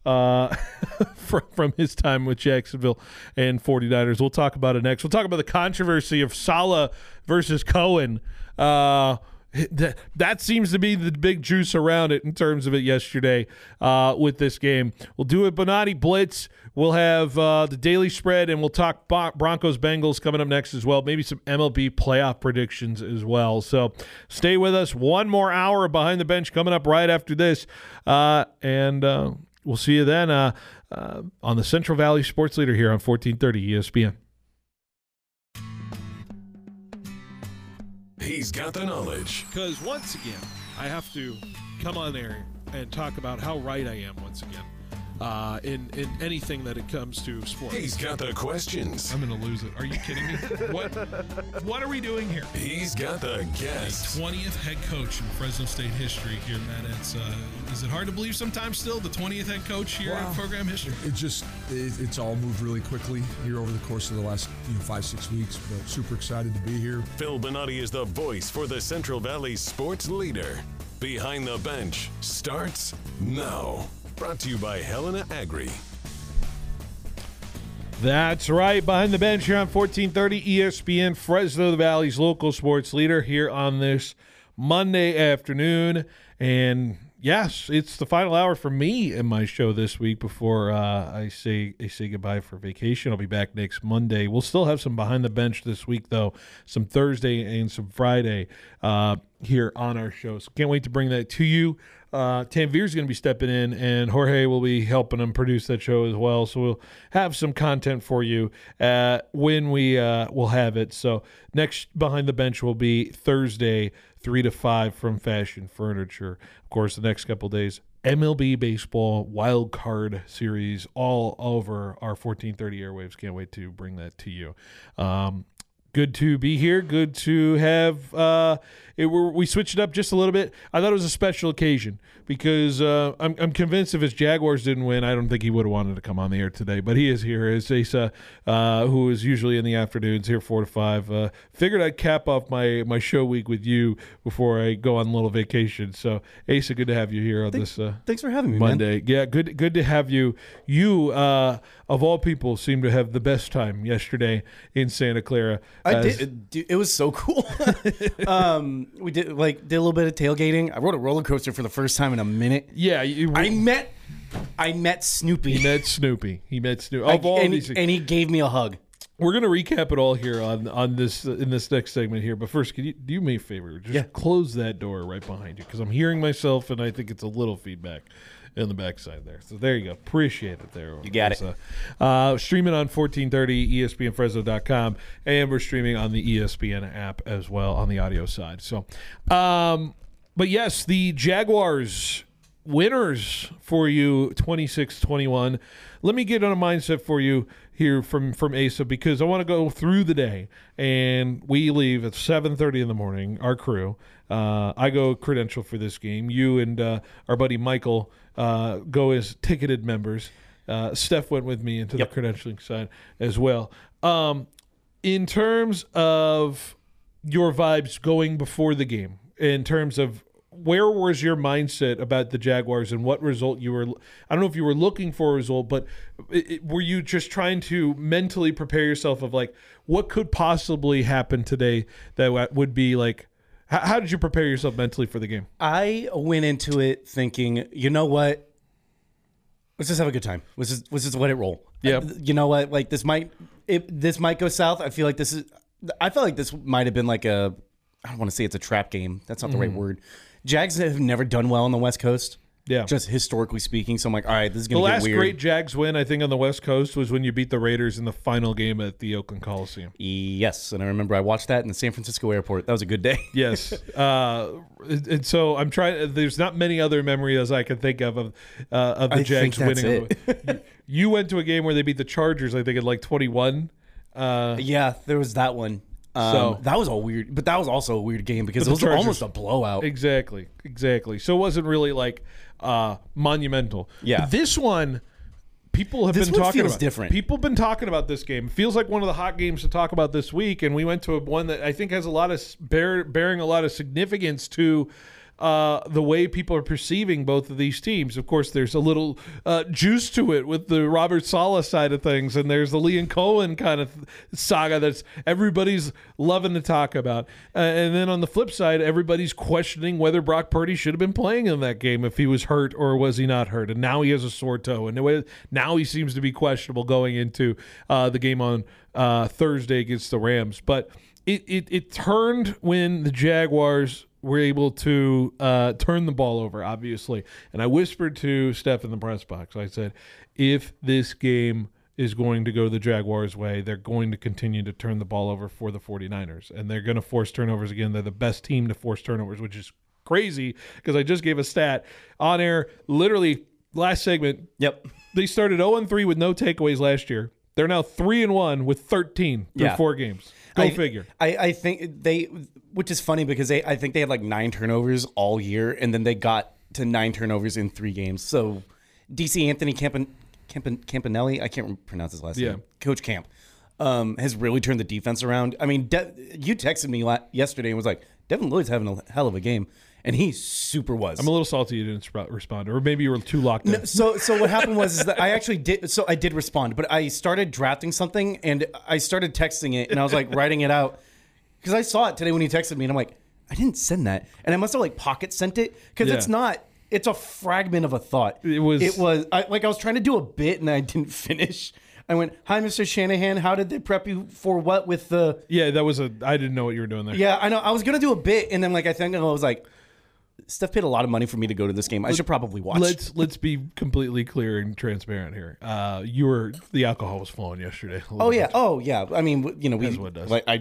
from his time with Jacksonville and 49ers. We'll talk about it next. We'll talk about the controversy of Saleh versus Cohen. That seems to be the big juice around it in terms of it yesterday with this game. We'll do a Bonatti Blitz. We'll have the Daily Spread, and we'll talk Broncos-Bengals coming up next as well. Maybe some MLB playoff predictions as well. So stay with us. One more hour of Behind the Bench coming up right after this. And we'll see you then on the Central Valley Sports Leader here on 1430 ESPN. He's got the knowledge. Because once again, I have to come on there and talk about how right I am once again. in anything that it comes to sports. He's got the questions. I'm going to lose it. Are you kidding me? What are we doing here? He's got the guests. 20th head coach in Fresno State history here, Matt. Is it hard to believe sometimes still the 20th head coach here in program history? It's all moved really quickly here over the course of the last 5-6 weeks, but super excited to be here. Phil Bonatti is the voice for the Central Valley sports leader. Behind the Bench starts now. Brought to you by Helena Agri. That's right. Behind the Bench here on 1430 ESPN, Fresno the Valley's local sports leader here on this Monday afternoon. And yes, it's the final hour for me in my show this week before I say goodbye for vacation. I'll be back next Monday. We'll still have some Behind the Bench this week, though, some Thursday and some Friday here on our show. So can't wait to bring that to you. Tanvir's going to be stepping in, and Jorge will be helping him produce that show as well. So we'll have some content for you when we will have it. So next Behind the Bench will be Thursday, 3 to 5 from Fashion Furniture. Of course, the next couple of days, MLB baseball wild card series all over our 1430 airwaves. Can't wait to bring that to you. Good to be here. Good to have we switched it up just a little bit. I thought it was a special occasion because I'm convinced if his Jaguars didn't win, I don't think he would have wanted to come on the air today. But he is here. It's Asa, who is usually in the afternoons here 4 to 5. Figured I'd cap off my show week with you before I go on a little vacation. So Asa, good to have you here on this. Thanks for having me, Monday. Man. Yeah, good to have you. You of all people seem to have the best time yesterday in Santa Clara. I did. It was so cool. We did a little bit of tailgating. I rode a roller coaster for the first time in a minute. Yeah, I met Snoopy. He met Snoopy. And he gave me a hug. We're gonna recap it all here on this in this next segment here. But first, can you do me a favor? Just close that door right behind you because I'm hearing myself and I think it's a little feedback in the backside there. So there you go. Appreciate it there. You got it. Streaming on 1430 ESPNFresno.com, and we're streaming on the ESPN app as well on the audio side. So, but yes, the Jaguars winners for you 26-21. Let me get on a mindset for you here from Asa because I want to go through the day, and we leave at 7:30 in the morning, our crew. I go credential for this game. You and our buddy Michael go as ticketed members. Steph went with me into the credentialing side as well. In terms of your vibes going before the game, in terms of where was your mindset about the Jaguars and what result you were – I don't know if you were looking for a result, but were you just trying to mentally prepare yourself of, like, what could possibly happen today that would be, like – how did you prepare yourself mentally for the game? I went into it thinking, you know what? Let's just have a good time. Let's just let it roll. Yeah. You know what? Like, this might go south. I feel like this might have been like I don't want to say it's a trap game. That's not the right word. Jags have never done well on the West Coast. Yeah. Just historically speaking. So I'm like, all right, this is going to get weird. The last great Jags win, I think, on the West Coast was when you beat the Raiders in the final game at the Oakland Coliseum. Yes. And I remember I watched that in the San Francisco airport. That was a good day. Yes. And so I'm trying. There's not many other memories I can think of the Jags winning. You went to a game where they beat the Chargers, I think, at like 21. Yeah, there was that one. So that was all weird, but that was also a weird game because it was almost a blowout. Exactly. So it wasn't really like monumental. Yeah. But this one, people have been talking about. Different. People have been talking about this game. It feels like one of the hot games to talk about this week, and we went to one that I think has a lot of bearing a lot of significance to the way people are perceiving both of these teams. Of course, there's a little juice to it with the Robert Saleh side of things, and there's the Liam Cohen kind of saga that's everybody's loving to talk about. And then on the flip side, everybody's questioning whether Brock Purdy should have been playing in that game if he was hurt or was he not hurt. And now he has a sore toe, and now he seems to be questionable going into the game on Thursday against the Rams. But it turned when the Jaguars were able to turn the ball over, obviously. And I whispered to Steph in the press box. I said, if this game is going to go the Jaguars' way, they're going to continue to turn the ball over for the 49ers. And they're going to force turnovers again. They're the best team to force turnovers, which is crazy because I just gave a stat on air literally last segment. Yep. They started 0-3 with no takeaways last year. They're now 3-1 with 13 through 4 games. Go figure. I think they, which is funny because I think they had like 9 turnovers all year, and then they got to 9 turnovers in 3 games. So DC Anthony Campanelli, I can't pronounce his last name. Coach Camp has really turned the defense around. I mean, you texted me yesterday and was like, Devin Lloyd's having a hell of a game. And he super was. I'm a little salty you didn't respond, or maybe you were too locked in. No, so what happened was is that I actually did. So I did respond, but I started drafting something and I started texting it, and I was like writing it out because I saw it today when he texted me, and I'm like, I didn't send that, and I must have like pocket sent it because it's not. It's a fragment of a thought. It was. I was trying to do a bit and I didn't finish. I went, "Hi, Mr. Shanahan. How did they prep you for what with the?" Yeah, that was I didn't know what you were doing there. Yeah, I know. I was gonna do a bit, and then I was like, Steph paid a lot of money for me to go to this game. I should probably watch. Let's be completely clear and transparent here. The alcohol was flowing yesterday. Oh yeah. I mean, That's what it does. Like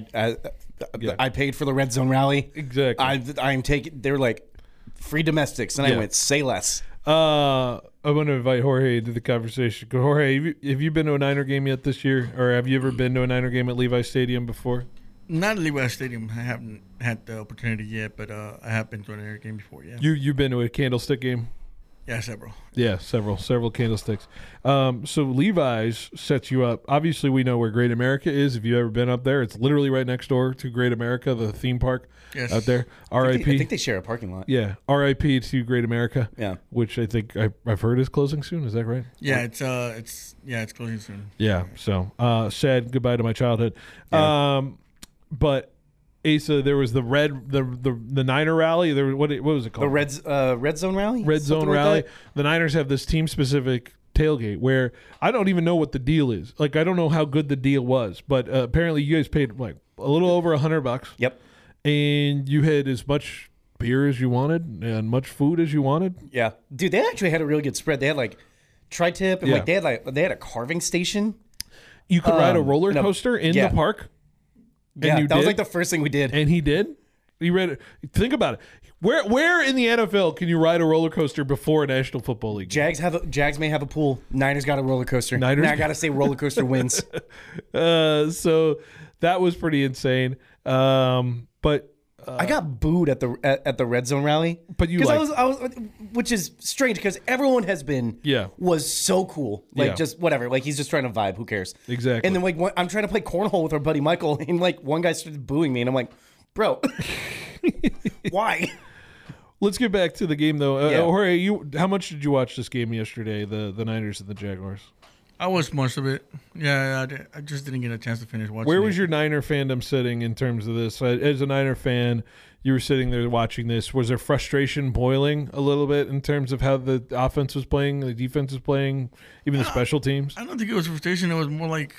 I paid for the red zone rally. Exactly. I'm taking. They were like free domestics, and I went, say less. I want to invite Jorge into the conversation. Jorge, have you been to a Niner game yet this year, or have you ever been to a Niner game at Levi Stadium before? Not at Levi Stadium. I haven't had the opportunity yet, but I have been to an Niner game before. Yeah. You've been to a Candlestick game? Yeah, several. Yeah, several Candlesticks. So Levi's sets you up. Obviously, we know where Great America is. If you've ever been up there, it's literally right next door to Great America, the theme park out there. R.I.P. I think they share a parking lot. Yeah, R.I.P. to Great America. Yeah, which I think I've heard is closing soon. Is that right? Yeah, it's closing soon. Yeah. So sad goodbye to my childhood. Yeah. But Asa, there was the Niner rally. There, what was it called? The Red Zone rally. Red Zone rally. The Niners have this team specific tailgate where I don't even know what the deal is. Like, I don't know how good the deal was, but apparently you guys paid like a little over $100. Yep. And you had as much beer as you wanted and much food as you wanted. Yeah, dude, they actually had a really good spread. They had like tri-tip and they had a carving station. You could ride a roller coaster in the park. Yeah, that was like the first thing we did. And he did? You read it. Think about it. Where in the NFL can you ride a roller coaster before a National Football League? Jags may have a pool. Niners got a roller coaster. Now I got to say roller coaster wins. So that was pretty insane. But I got booed at the Red Zone rally. But you I was, which is strange because everyone has been was so cool. Like just whatever. Like he's just trying to vibe. Who cares? Exactly. And then like I'm trying to play cornhole with our buddy Michael, and like one guy started booing me, and I'm like, bro, why? Let's get back to the game though. Jorge, how much did you watch this game yesterday? The Niners and the Jaguars. I watched most of it. Yeah, I just didn't get a chance to finish watching. Where was your Niner fandom sitting in terms of this? As a Niner fan, you were sitting there watching this. Was there frustration boiling a little bit in terms of how the offense was playing, the defense was playing, even the special teams? I don't think it was frustration. It was more like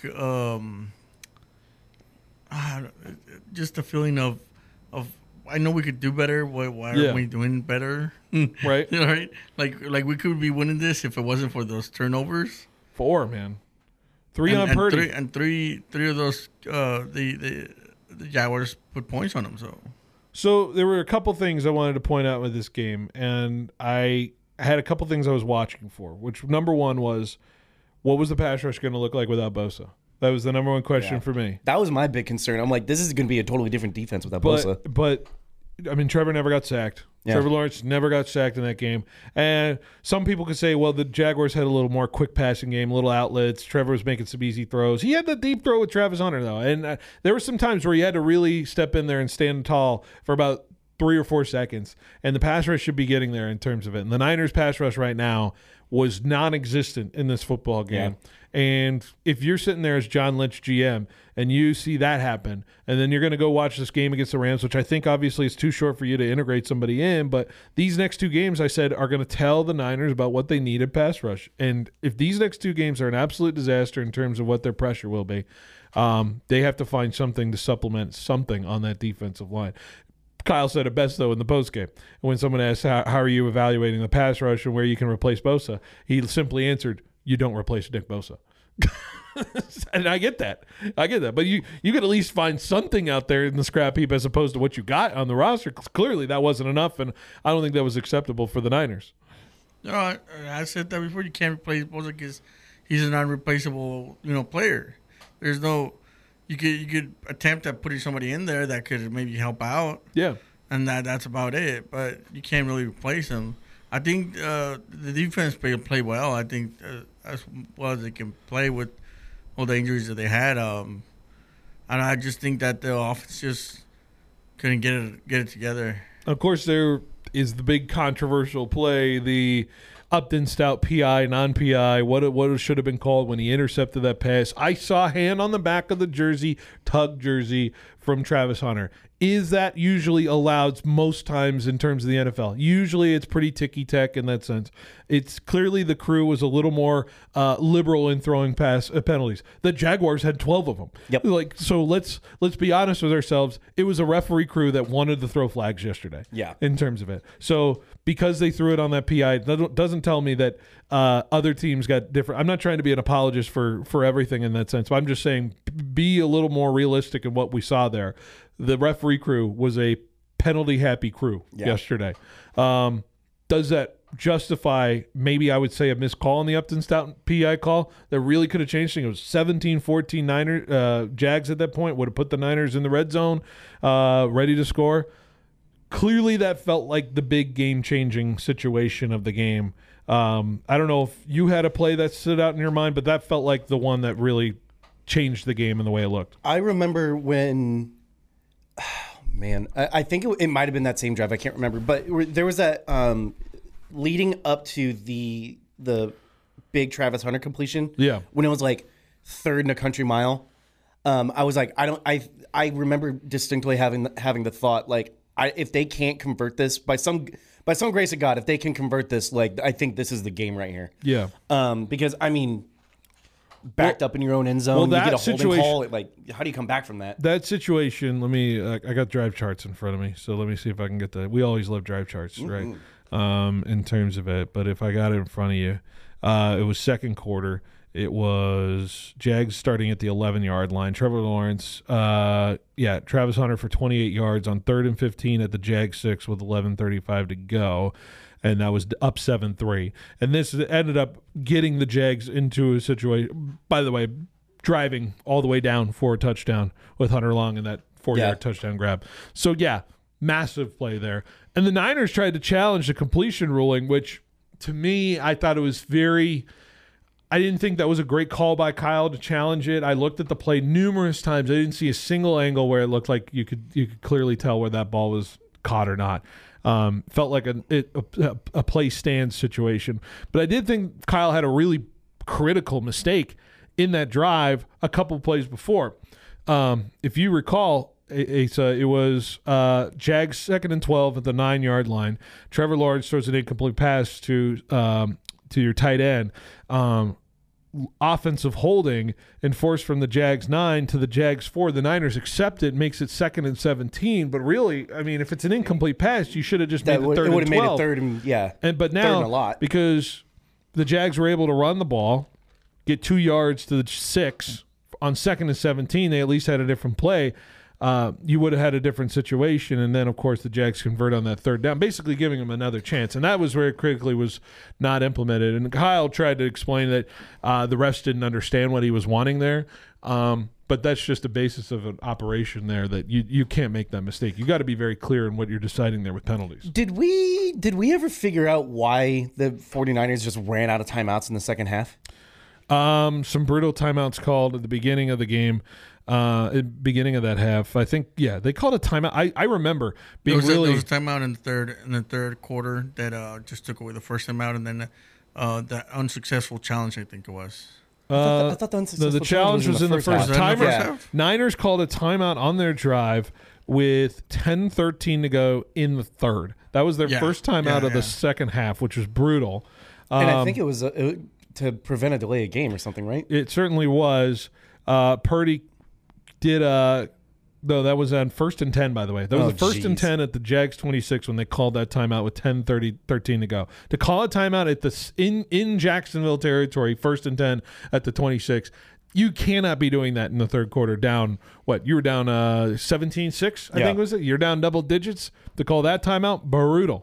just a feeling of I know we could do better. Why aren't we doing better? Right. Right. Like we could be winning this if it wasn't for those turnovers. 4, man. 3 on Purdy. Three of those the Jaguars put points on them. So there were a couple things I wanted to point out with this game, and I had a couple things I was watching for, which number one was, what was the pass rush going to look like without Bosa? That was the number one question for me. That was my big concern. I'm like, this is going to be a totally different defense without Bosa. But, I mean, Trevor never got sacked. Yeah. Trevor Lawrence never got sacked in that game. And some people could say, well, the Jaguars had a little more quick passing game, little outlets. Trevor was making some easy throws. He had the deep throw with Travis Hunter, though. And there were some times where he had to really step in there and stand tall for about 3 or 4 seconds. And the pass rush should be getting there in terms of it. And the Niners pass rush right now was non-existent in this football game. Yeah. And if you're sitting there as John Lynch GM and you see that happen, and then you're going to go watch this game against the Rams, which I think obviously is too short for you to integrate somebody in, but these next 2 games, I said, are going to tell the Niners about what they need at pass rush. And if these next 2 games are an absolute disaster in terms of what their pressure will be, they have to find something to supplement something on that defensive line. Kyle said it best, though, in the postgame. When someone asked, how are you evaluating the pass rush and where you can replace Bosa, he simply answered, you don't replace Nick Bosa. And I get that. But you could at least find something out there in the scrap heap as opposed to what you got on the roster. Clearly, that wasn't enough, and I don't think that was acceptable for the Niners. No, I said that before. You can't replace Bosa because he's an unreplaceable, player. There's no, you could attempt at putting somebody in there that could maybe help out. Yeah. And that's about it. But you can't really replace him. I think the defense play well. I think as well as they can play with all the injuries that they had. And I just think that the offense just couldn't get it together. Of course, there is the big controversial play, the Upton Stout PI, non-PI, what it should have been called when he intercepted that pass. I saw a hand on the back of the jersey, tug jersey from Travis Hunter. Is that usually allowed most times in terms of the NFL? Usually it's pretty ticky-tack in that sense. It's clearly the crew was a little more liberal in throwing pass penalties. The Jaguars had 12 of them. Yep. So let's be honest with ourselves. It was a referee crew that wanted to throw flags yesterday. Yeah. In terms of it. So because they threw it on that PI, doesn't tell me that other teams got different. I'm not trying to be an apologist for everything in that sense, but I'm just saying be a little more realistic in what we saw there. The referee crew was a penalty-happy crew yesterday. Does that justify maybe I would say a missed call on the Upton Stout PI call that really could have changed things? It was 17-14 Niners. Jags at that point would have put the Niners in the red zone, ready to score. Clearly that felt like the big game-changing situation of the game. I don't know if you had a play that stood out in your mind, but that felt like the one that really changed the game and the way it looked. I remember when I think it might have been that same drive. I can't remember, but there was that leading up to the big Travis Hunter completion. Yeah, when it was like third and a country mile. I was like, I remember distinctly having the thought like, if they can't convert this by some grace of God, if they can convert this, like I think this is the game right here. Yeah. Because I mean, backed up in your own end zone, you get a holding call. Like, how do you come back from that? That situation, let me. I got drive charts in front of me, so let me see if I can get that. We always love drive charts, right? In terms of it, but if I got it in front of you, it was second quarter. It was Jags starting at the 11-yard line. Trevor Lawrence, Travis Hunter for 28 yards on 3rd and 15 at the Jags 6 with 11:35 to go. And that was up 7-3. And this ended up getting the Jags into a situation, by the way, driving all the way down for a touchdown with Hunter Long in that 4-yard touchdown grab. So, massive play there. And the Niners tried to challenge the completion ruling, which to me, I thought it was I didn't think that was a great call by Kyle to challenge it. I looked at the play numerous times. I didn't see a single angle where it looked like you could clearly tell where that ball was caught or not. Felt like a play stand situation. But I did think Kyle had a really critical mistake in that drive a couple plays before. If you recall, it was Jags 2nd and 12 at the 9-yard line. Trevor Lawrence throws an incomplete pass to your tight end. Offensive holding enforced from the Jags 9 to the Jags 4. The Niners accept it, makes it 2nd and 17. But really, I mean, if it's an incomplete pass, you should have just made it 3rd and 12. It would have made it 3rd and but now, third and a lot. Because the Jags were able to run the ball, get 2 yards to the 6 on 2nd and 17, they at least had a different play. You would have had a different situation. And then, of course, the Jags convert on that 3rd down, basically giving them another chance. And that was where it critically was not implemented. And Kyle tried to explain that the refs didn't understand what he was wanting there. But that's just the basis of an operation there that you can't make that mistake. You got to be very clear in what you're deciding there with penalties. Did we ever figure out why the 49ers just ran out of timeouts in the second half? Some brutal timeouts called at the beginning of the game. Beginning of that half, I think, they called a timeout. I remember being there was a timeout in the third quarter that just took away the first timeout, and then the unsuccessful challenge, I think it was. I thought the challenge was in the first half. Niners called a timeout on their drive with 10:13 to go in the third. That was their first timeout of the second half, which was brutal. And I think it was to prevent a delay of game or something, right? It certainly was. Purdy did no, that was on 1st and 10, by the way. That was the 1st and 10 at the Jags 26 when they called that timeout with 13 to go. To call a timeout at in Jacksonville territory, 1st and 10 at the 26, you cannot be doing that in the third quarter down. What, you were down 17-6, I think was it? You're down double digits. To call that timeout, brutal.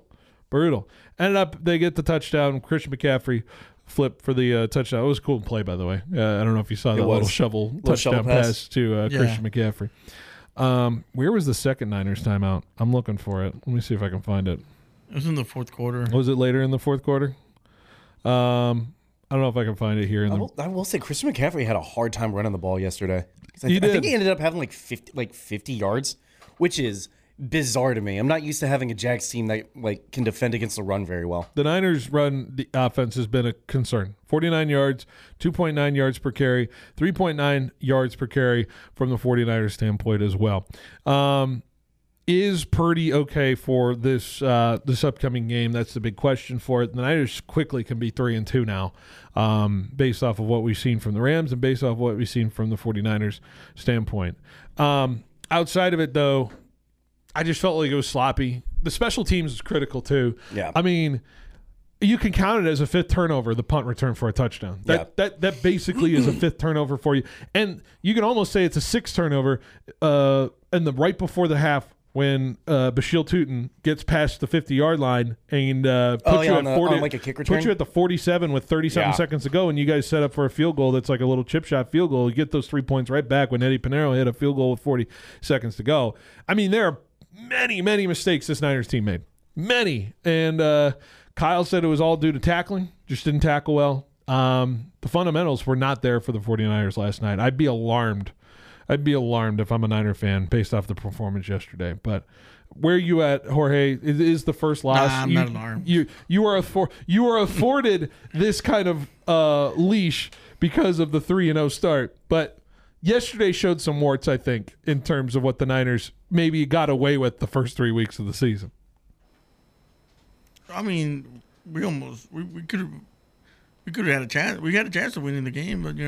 Brutal. Ended up, they get the touchdown. Christian McCaffrey flip for the touchdown. It was a cool play, by the way. I don't know if you saw that little shovel touchdown pass to Christian McCaffrey. Where was the second Niners timeout? I'm looking for it. Let me see if I can find it. It was in the fourth quarter. Was it later in the fourth quarter? I don't know if I can find it here. I will say Christian McCaffrey had a hard time running the ball yesterday. I He did. think he ended up having like 50 yards, which is bizarre to me. I'm not used to having a Jags team that like can defend against the run very well. The Niners' run the offense has been a concern. 49 yards, 2.9 yards per carry, 3.9 yards per carry from the 49ers standpoint as well. Is Purdy okay for this upcoming game? That's the big question for it. The Niners quickly can be 3-2 now, based off of what we've seen from the Rams and based off of what we've seen from the 49ers standpoint. Outside of it, though, I just felt like it was sloppy. The special teams is critical, too. Yeah. I mean, you can count it as a fifth turnover, the punt return for a touchdown. That basically is a fifth turnover for you. And you can almost say it's a sixth turnover right before the half when Bashil Tootin gets past the 50-yard line and puts you at 40, like a kick return? puts you at the 47 with 37 seconds to go, and you guys set up for a field goal that's like a little chip shot field goal. You get those 3 points right back when Eddie Pinero hit a field goal with 40 seconds to go. I mean, there are many, many mistakes this Niners team made. Many. And Kyle said it was all due to tackling. Just didn't tackle well. The fundamentals were not there for the 49ers last night. I'd be alarmed if I'm a Niner fan based off the performance yesterday. But where are you at, Jorge? It is the first loss. I'm not alarmed. You are afforded this kind of leash because of the 3-0 start. But yesterday showed some warts, I think, in terms of what the Niners maybe got away with the first 3 weeks of the season. I mean, we could have had a chance. We had a chance of winning the game, but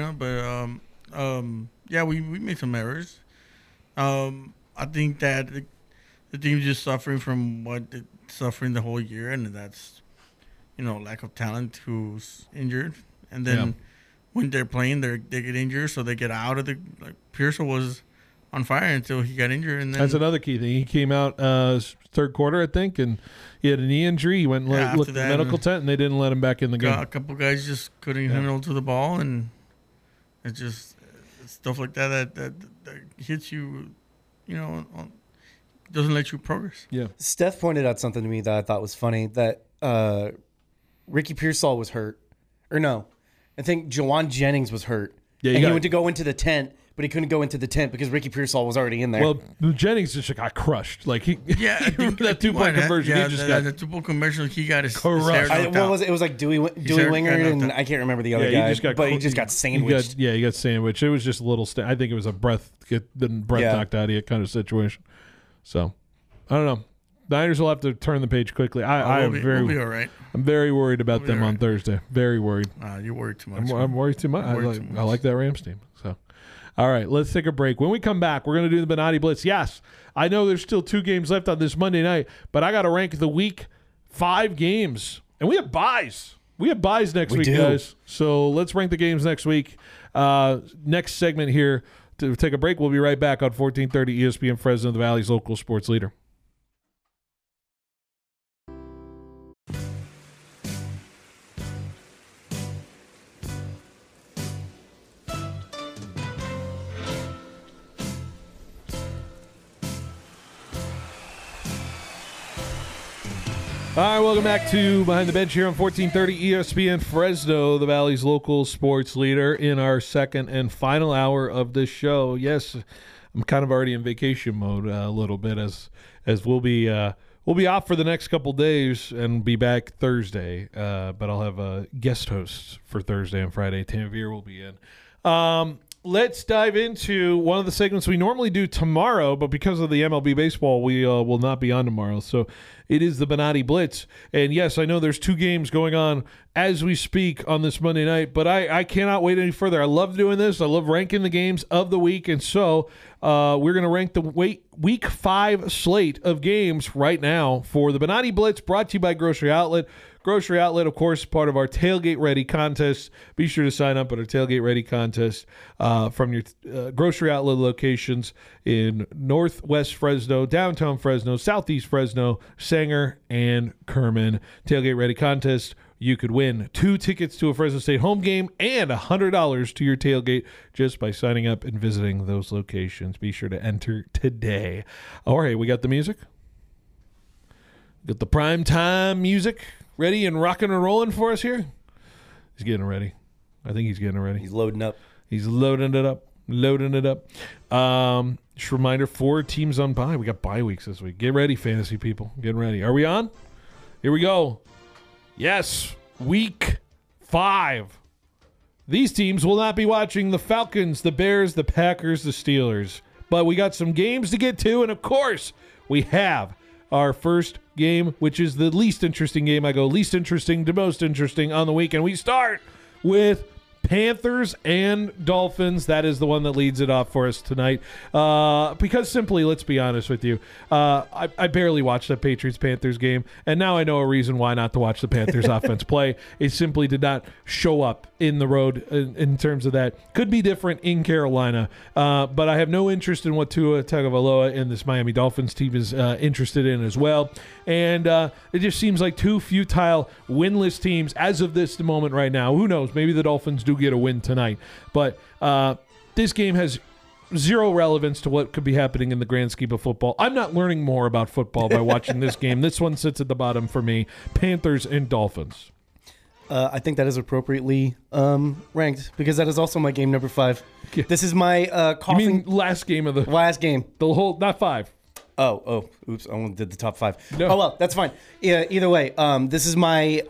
we made some errors. I think that the team's just suffering from what it's suffering the whole year, and that's lack of talent who's injured, and then when they're playing, they get injured, so they get out of the. Like Pearsall was on fire until he got injured, and then that's another key thing. He came out third quarter, I think, and he had a knee injury. He went and looked at the medical tent, and they didn't let him back in the game. A couple guys just couldn't handle to the ball, and it's just stuff like that hits you, doesn't let you progress. Yeah. Steph pointed out something to me that I thought was funny, that Ricky Pearsall was hurt. Or no, I think Jawan Jennings was hurt. Yeah, and he went to go into the tent, but he couldn't go into the tent because Ricky Pearsall was already in there. Well, Jennings just got crushed. Like I think that 2-point conversion. Yeah, the 2-point conversion. He got his crushed. What was it? It was like Dewey Wingard, and I can't remember the other guy. He just got sandwiched. He got sandwiched. It was just a little. I think it was a breath knocked out of you kind of situation. So I don't know. The Niners will have to turn the page quickly. We'll be all right. I'm very worried about them on Thursday. Very worried. You're worried too much. I'm worried too much. I like that Rams team. So, all right, let's take a break. When we come back, we're going to do the Benatti Blitz. Yes, I know there's still 2 games left on this Monday night, but I got to rank the Week 5 games, and we have buys. We have buys next week, guys. So let's rank the games next week. Next segment here to take a break. We'll be right back on 1430 ESPN Fresno, the Valley's local sports leader. All right, welcome back to Behind the Bench here on 1430 ESPN Fresno, the Valley's local sports leader, in our second and final hour of this show. Yes, I'm kind of already in vacation mode a little bit as we'll be off for the next couple days and be back Thursday. But I'll have guest hosts for Thursday and Friday. Tanvir will be in. Let's dive into one of the segments we normally do tomorrow, but because of the MLB baseball, we will not be on tomorrow. So it is the Benatti Blitz. And yes, I know there's 2 games going on as we speak on this Monday night, but I cannot wait any further. I love doing this. I love ranking the games of the week. And so we're going to rank the Week 5 slate of games right now for the Benatti Blitz, brought to you by Grocery Outlet. Grocery Outlet, of course, part of our Tailgate Ready contest. Be sure to sign up at our Tailgate Ready contest from your Grocery Outlet locations in Northwest Fresno, downtown Fresno, Southeast Fresno, Sanger, and Kerman. Tailgate Ready contest. You could win 2 tickets to a Fresno State home game and $100 to your tailgate just by signing up and visiting those locations. Be sure to enter today. All right, we got the music. Got the prime time music ready and rocking and rolling for us here. He's getting ready. I think he's getting ready. He's loading up. He's loading it up. Just a reminder, 4 teams on bye. We got bye weeks this week. Get ready, fantasy people. Get ready. Are we on? Here we go. Yes, week 5. These teams will not be watching the Falcons, the Bears, the Packers, the Steelers. But we got some games to get to, and of course, we have our first game, which is the least interesting game. I go least interesting to most interesting on the weekend. We start with Panthers and Dolphins. That is the one that leads it off for us tonight. Because simply, let's be honest with you, I barely watched that Patriots-Panthers game, and now I know a reason why not to watch the Panthers offense play. It simply did not show up in the road in terms of that. Could be different in Carolina, but I have no interest in what Tua Tagovailoa and this Miami Dolphins team is interested in as well. And it just seems like 2 futile, winless teams as of this moment right now. Who knows? Maybe the Dolphins do get a win tonight. But this game has zero relevance to what could be happening in the grand scheme of football. I'm not learning more about football by watching this game. This one sits at the bottom for me. Panthers and Dolphins. I think that is appropriately ranked because that is also my game number 5. Yeah. This is my coughing. You mean last game of the game? The whole, not 5. Oh, oops! I only did the top 5. No. Oh well, that's fine. Yeah, either way, this is my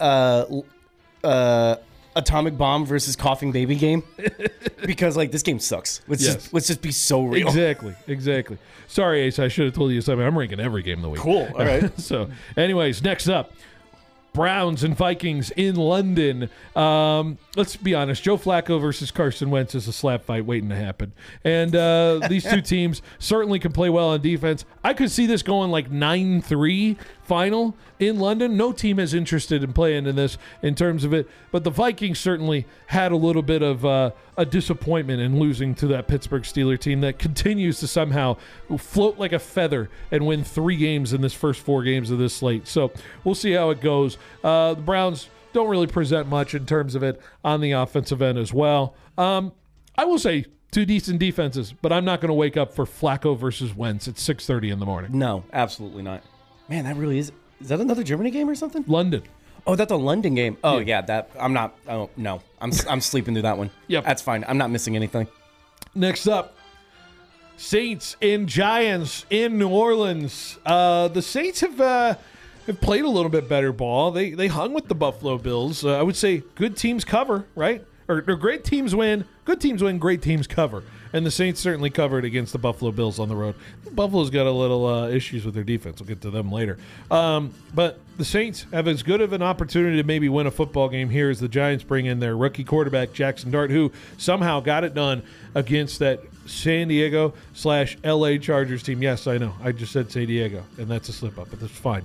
atomic bomb versus coughing baby game because this game sucks. Let's just be so real. Exactly. Sorry, Ace. I should have told you something. I'm ranking every game of the week. Cool. All right. So, anyways, next up. Browns and Vikings in London. Let's be honest. Joe Flacco versus Carson Wentz is a slap fight waiting to happen. And these 2 teams certainly can play well on defense. I could see this going 9-3 final in London. No team is interested in playing in this in terms of it. But the Vikings certainly had a little bit of a disappointment in losing to that Pittsburgh Steelers team that continues to somehow float like a feather and win 3 games in this first 4 games of this slate. So we'll see how it goes. The Browns don't really present much in terms of it on the offensive end as well. I will say 2 decent defenses, but I'm not going to wake up for Flacco versus Wentz at 6:30 in the morning. No, absolutely not. Man, that really is. Is that another Germany game or something? London. Oh, that's a London game. Oh, yeah. That I'm not. Oh no, I'm sleeping through that one. Yep, that's fine. I'm not missing anything. Next up, Saints and Giants in New Orleans. The Saints have played a little bit better ball. They hung with the Buffalo Bills. I would say good teams cover, right? Or great teams win. Good teams win. Great teams cover. And the Saints certainly covered against the Buffalo Bills on the road. Buffalo's got a little issues with their defense. We'll get to them later. But the Saints have as good of an opportunity to maybe win a football game here as the Giants bring in their rookie quarterback, Jackson Dart, who somehow got it done against that San Diego/LA Chargers team. Yes, I know. I just said San Diego, and that's a slip-up, but that's fine.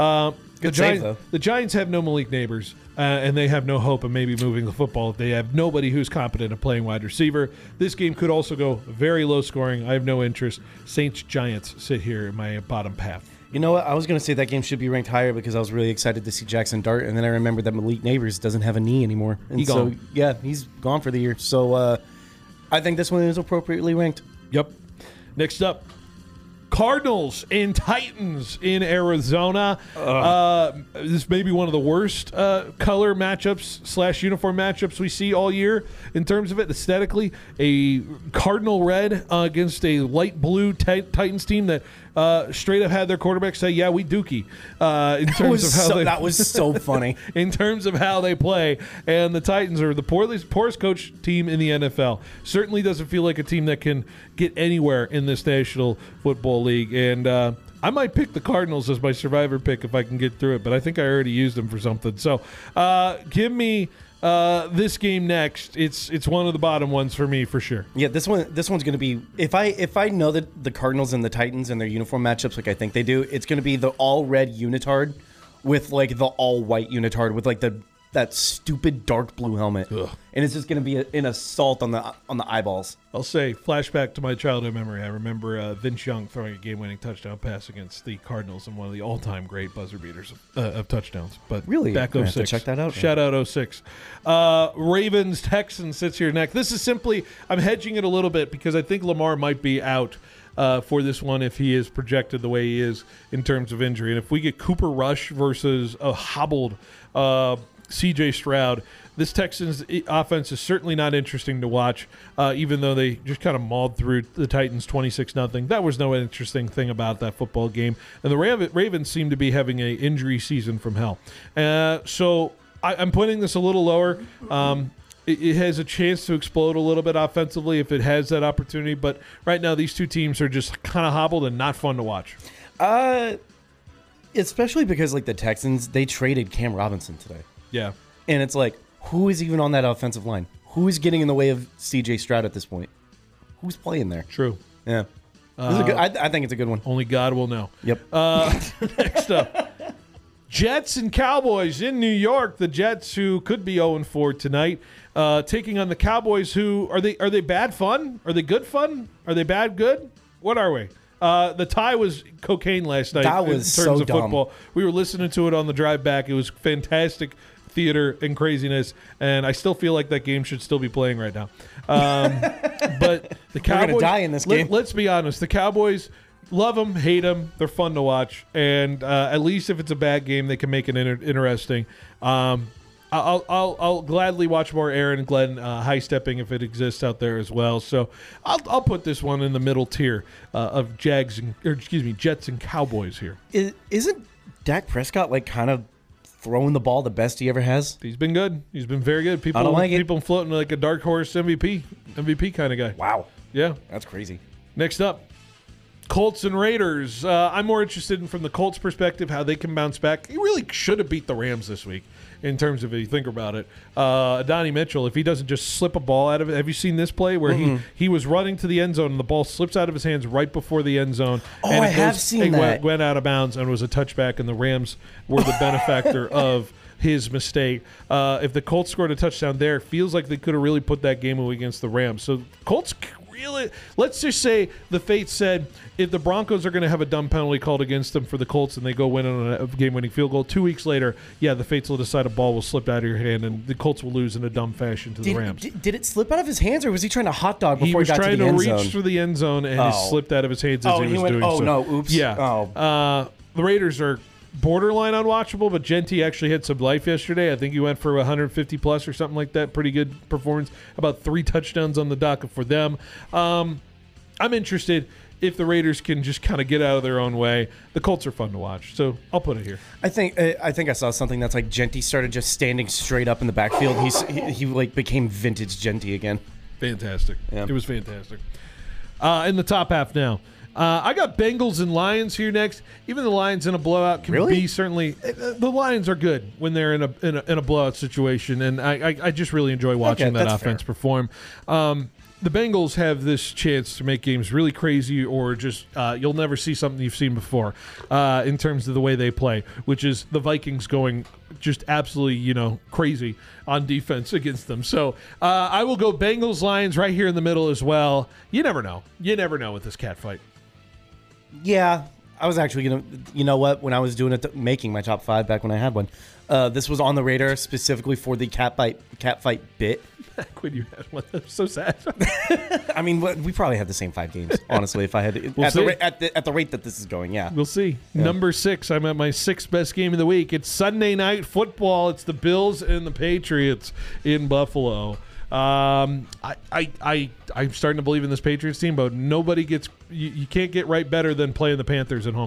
The Giants have no Malik Neighbors, and they have no hope of maybe moving the football if they have nobody who's competent at playing wide receiver. This game could also go very low scoring. I have no interest. Saints-Giants sit here in my bottom half. You know what? I was going to say that game should be ranked higher because I was really excited to see Jackson Dart, and then I remembered that Malik Neighbors doesn't have a knee anymore. And he's gone. Yeah, he's gone for the year. So I think this one is appropriately ranked. Yep. Next up, Cardinals and Titans in Arizona. This may be one of the worst color matchups / uniform matchups we see all year in terms of it aesthetically. A cardinal red against a light blue Titans team that straight up had their quarterback say, "Yeah, we dookie." That was so funny. In terms of how they play, and the Titans are the poorest coached team in the NFL. Certainly doesn't feel like a team that can get anywhere in this National Football League, and I might pick the Cardinals as my survivor pick if I can get through it, but I think I already used them for something. So give me this game next. It's one of the bottom ones for me for sure. Yeah, this one's going to be if I know that the Cardinals and the Titans and their uniform matchups like I think they do, it's going to be the all red unitard with like the all white unitard with like that stupid dark blue helmet, and it's just going to be an assault on the eyeballs. I'll say, flashback to my childhood memory. I remember Vince Young throwing a game-winning touchdown pass against the Cardinals in one of the all-time great buzzer beaters of touchdowns. But really, back I have to 06. check that out. Shout out 06. Ravens Texans sits here next. This is simply, I'm hedging it a little bit because I think Lamar might be out for this one if he is projected the way he is in terms of injury. And if we get Cooper Rush versus a hobbled C.J. Stroud, this Texans offense is certainly not interesting to watch, even though they just kind of mauled through the Titans 26-0. That was no interesting thing about that football game. And the Ravens seem to be having an injury season from hell. So I'm putting this a little lower. It has a chance to explode a little bit offensively if it has that opportunity. But right now, these two teams are just kind of hobbled and not fun to watch. Especially because like the Texans, they traded Cam Robinson today. Yeah. And it's like, who is even on that offensive line? Who is getting in the way of C.J. Stroud at this point? Who's playing there? True. Yeah. I think it's a good one. Only God will know. Yep. Next up, Jets and Cowboys in New York. The Jets, who could be 0-4 tonight, taking on the Cowboys, who are they bad fun? Are they good fun? Are they bad good? What are we? The tie was cocaine last night. That was in terms so of dumb. football. We were listening to it on the drive back. It was fantastic theater and craziness, and I still feel like that game should still be playing right now. But the Cowboys, We're gonna die in this game. Let's be honest. The Cowboys, love them, hate them. They're fun to watch, and at least if it's a bad game, they can make it interesting. I'll gladly watch more Aaron and Glenn high stepping if it exists out there as well. So I'll put this one in the middle tier of Jets and Cowboys here. Isn't Dak Prescott like kind of throwing the ball the best he ever has? He's been good. He's been very good. People I don't like it. people floating like a dark horse MVP kind of guy. Wow. Yeah. That's crazy. Next up, Colts and Raiders. I'm more interested in, from the Colts' perspective, how they can bounce back. He really should have beat the Rams this week in terms of if you think about it. Donnie Mitchell, if he doesn't just slip a ball out of it. Have you seen this play where he was running to the end zone and the ball slips out of his hands right before the end zone? Oh, and I have seen that. Went out of bounds and was a touchback, and the Rams were the benefactor of his mistake. If the Colts scored a touchdown there, it feels like they could have really put that game away against the Rams. So Colts really, let's just say the fate said if the Broncos are going to have a dumb penalty called against them for the Colts and they go win on a game-winning field goal, 2 weeks later, the fates will decide a ball will slip out of your hand and the Colts will lose in a dumb fashion to the Rams. Did it slip out of his hands, or was he trying to hot dog before He was got trying to the end zone? reach through the end zone and it slipped out of his hands as he was doing so. no, oops. Yeah. The Raiders are borderline unwatchable, but Genty actually had some life yesterday. I think he went for 150 plus or something like that. Pretty good performance. About 3 touchdowns on the docket for them. I'm interested if the Raiders can just kind of get out of their own way. The Colts are fun to watch, so I'll put it here. I think I saw something that's like Genty started just standing straight up in the backfield. He like became vintage Genty again. Fantastic. Yeah. It was fantastic. In the top half now. I got Bengals and Lions here next. Even the Lions in a blowout can be certainly. The Lions are good when they're in a blowout situation, and I just really enjoy watching that offense perform. The Bengals have this chance to make games really crazy, or just you'll never see something you've seen before in terms of the way they play, which is the Vikings going just absolutely crazy on defense against them. So I will go Bengals Lions right here in the middle as well. You never know. You never know with this cat fight. Yeah, I was actually going to, you know what, when I was doing it, making my top 5 back when I had one, this was on the radar specifically for the cat fight bit. Back when you had one. That's so sad. I mean, we probably had the same 5 games, honestly, if I had at the rate that this is going, yeah. We'll see. Yeah. Number 6, I'm at my 6th best game of the week. It's Sunday Night Football. It's the Bills and the Patriots in Buffalo. I'm starting to believe in this Patriots team, but nobody gets you can't get right better than playing the Panthers at home.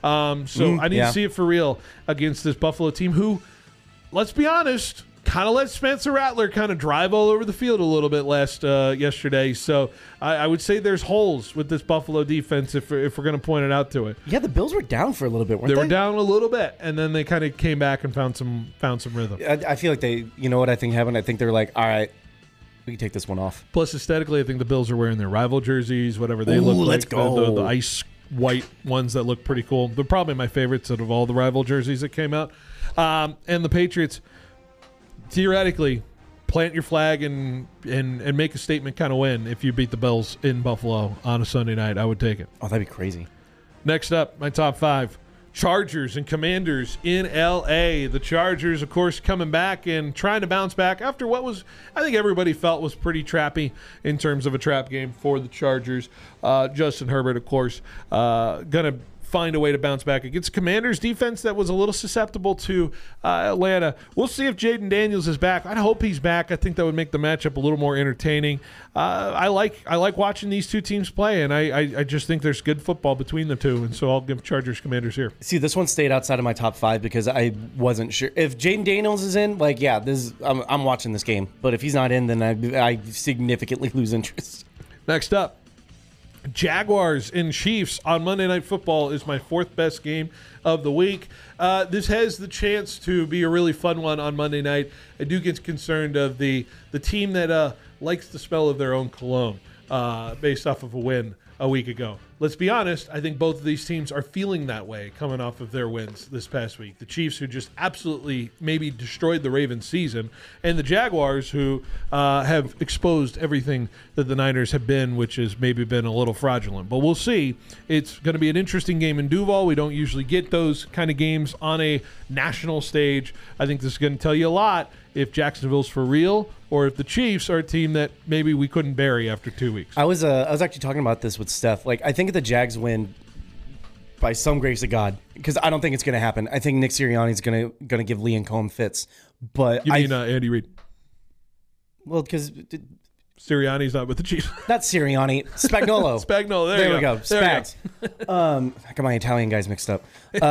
So I need to see it for real against this Buffalo team who, let's be honest, kind of let Spencer Rattler kind of drive all over the field a little bit yesterday. So I would say there's holes with this Buffalo defense if we're going to point it out to it. Yeah, the Bills were down for a little bit, weren't they? They were down a little bit, and then they kind of came back and found some rhythm. I feel like they, you know what I think happened? I think they're like, all right, we can take this one off. Plus, aesthetically, I think the Bills are wearing their rival jerseys, whatever they look like. Let's go. The ice white ones that look pretty cool. They're probably my favorites out of all the rival jerseys that came out. And the Patriots, theoretically, plant your flag and make a statement kind of win if you beat the Bills in Buffalo on a Sunday night. I would take it. Oh, that'd be crazy. Next up, my top 5. Chargers and Commanders in L.A. The Chargers, of course, coming back and trying to bounce back after what was, I think everybody felt was pretty trappy in terms of a trap game for the Chargers. Justin Herbert, of course, going to find a way to bounce back against Commanders defense that was a little susceptible to Atlanta. We'll see if Jaden Daniels is back. I hope he's back. I think that would make the matchup a little more entertaining. I like watching these two teams play, and I just think there's good football between the two, and so I'll give Chargers Commanders here. See, this one stayed outside of my top 5 because I wasn't sure if Jaden Daniels is in. Like, yeah, I'm watching this game, but if he's not in, then I significantly lose interest. Next up, Jaguars and Chiefs on Monday Night Football is my 4th best game of the week. This has the chance to be a really fun one on Monday night. I do get concerned of the team that likes the smell of their own cologne based off of a win a week ago. Let's be honest, I think both of these teams are feeling that way coming off of their wins this past week. The Chiefs, who just absolutely maybe destroyed the Ravens season, and the Jaguars, who have exposed everything that the Niners have been, which has maybe been a little fraudulent. But we'll see. It's going to be an interesting game in Duval. We don't usually get those kind of games on a national stage. I think this is going to tell you a lot if Jacksonville's for real or if the Chiefs are a team that maybe we couldn't bury after 2 weeks. I was actually talking about this with Steph. Like, I think if the Jags win by some grace of God, because I don't think it's going to happen. I think Nick Sirianni's going to give Liam Cohen fits. But you mean Andy Reid? Well, because Sirianni's not with the Chiefs. Not Sirianni. Spagnuolo. Spagnuolo. There we go. Spags. I got my Italian guys mixed up.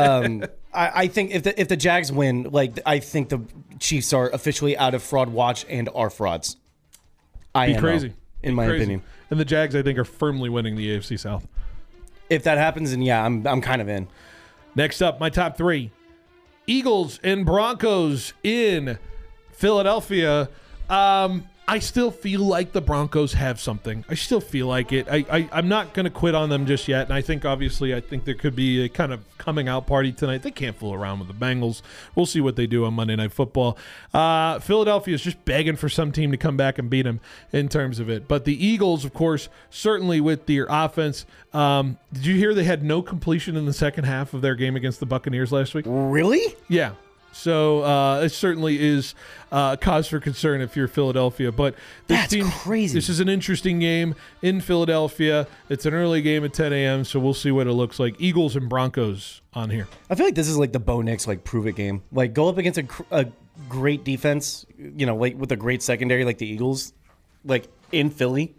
I think if the Jags win, like, I think the Chiefs are officially out of fraud watch and are frauds. Be crazy, in my opinion. And the Jags, I think, are firmly winning the AFC South. If that happens, then yeah, I'm kind of in. Next up, my top 3. Eagles and Broncos in Philadelphia. I still feel like the Broncos have something. I still feel like it. I'm not going to quit on them just yet. And I think there could be a kind of coming out party tonight. They can't fool around with the Bengals. We'll see what they do on Monday Night Football. Philadelphia is just begging for some team to come back and beat them in terms of it. But the Eagles, of course, certainly with their offense. Did you hear they had no completion in the second half of their game against the Buccaneers last week? Really? Yeah. So it certainly is cause for concern if you're Philadelphia. But that's crazy. This is an interesting game in Philadelphia. It's an early game at 10 a.m., so we'll see what it looks like. Eagles and Broncos on here. I feel like this is like the Bo Nix, like, prove it game. Like, go up against a great defense, you know, like with a great secondary like the Eagles, like in Philly.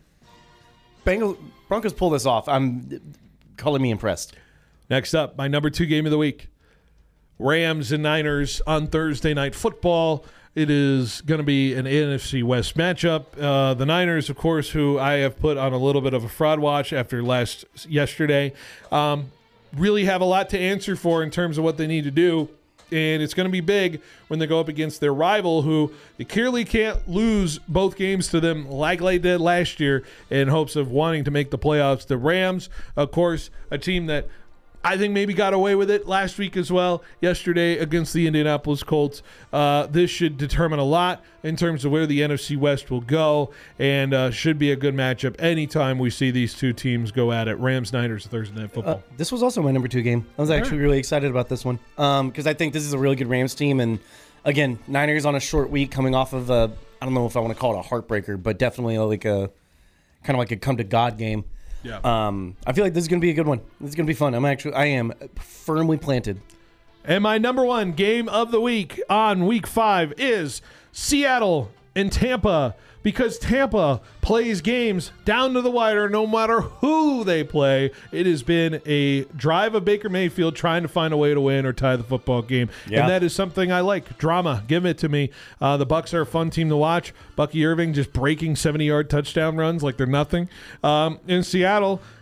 Broncos pull this off. I'm calling me impressed. Next up, my number 2 game of the week. Rams and Niners on Thursday Night Football. It is going to be an NFC West matchup. The Niners, of course, who I have put on a little bit of a fraud watch after yesterday, really have a lot to answer for in terms of what they need to do. And it's going to be big when they go up against their rival, who they clearly can't lose both games to them like they did last year in hopes of wanting to make the playoffs. The Rams, of course, a team that I think maybe got away with it last week as well, yesterday against the Indianapolis Colts. This should determine a lot in terms of where the NFC West will go, and should be a good matchup anytime we see these two teams go at it. Rams-Niners Thursday Night Football. This was also my number 2 game. I was actually really excited about this one because I think this is a really good Rams team. And, again, Niners on a short week coming off of I don't know if I want to call it a heartbreaker, but definitely like a kind of like a come-to-God game. Yeah. I feel like this is going to be a good one. This is going to be fun. I am firmly planted. And my number 1 game of the week on week 5 is Seattle and Tampa, because Tampa plays games down to the wire no matter who they play. It has been a drive of Baker Mayfield trying to find a way to win or tie the football game. Yeah. And that is something I like. Drama. Give it to me. The Bucs are a fun team to watch. Bucky Irving just breaking 70-yard touchdown runs like they're nothing. In Seattle,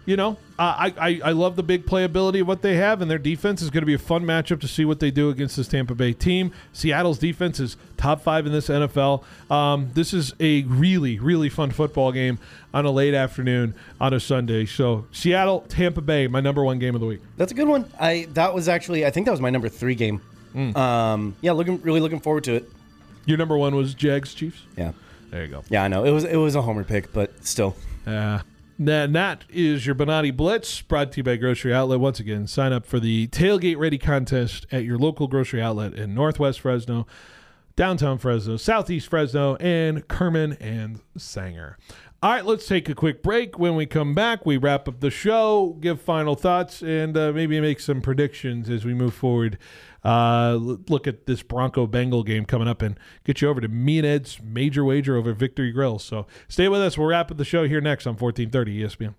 I love the big playability of what they have, and their defense is going to be a fun matchup to see what they do against this Tampa Bay team. Seattle's defense is top 5 in this NFL. This is a really, really fun football game on a late afternoon on a Sunday. So Seattle, Tampa Bay, my number 1 game of the week. That's a good one. I think that was my number 3 game. Yeah, really looking forward to it. Your number 1 was Jags Chiefs? Yeah. There you go. Yeah, I know. It was a homer pick, but still. That is your Bonatti Blitz, brought to you by Grocery Outlet. Once again, sign up for the Tailgate Ready contest at your local grocery outlet in Northwest Fresno, downtown Fresno, southeast Fresno, and Kerman and Sanger. All right, let's take a quick break. When we come back, we wrap up the show, give final thoughts, and maybe make some predictions as we move forward. Look at this Bronco-Bengal game coming up and get you over to me and Ed's Major Wager over at Victory Grill. So stay with us. We'll wrap up the show here next on 1430 ESPN.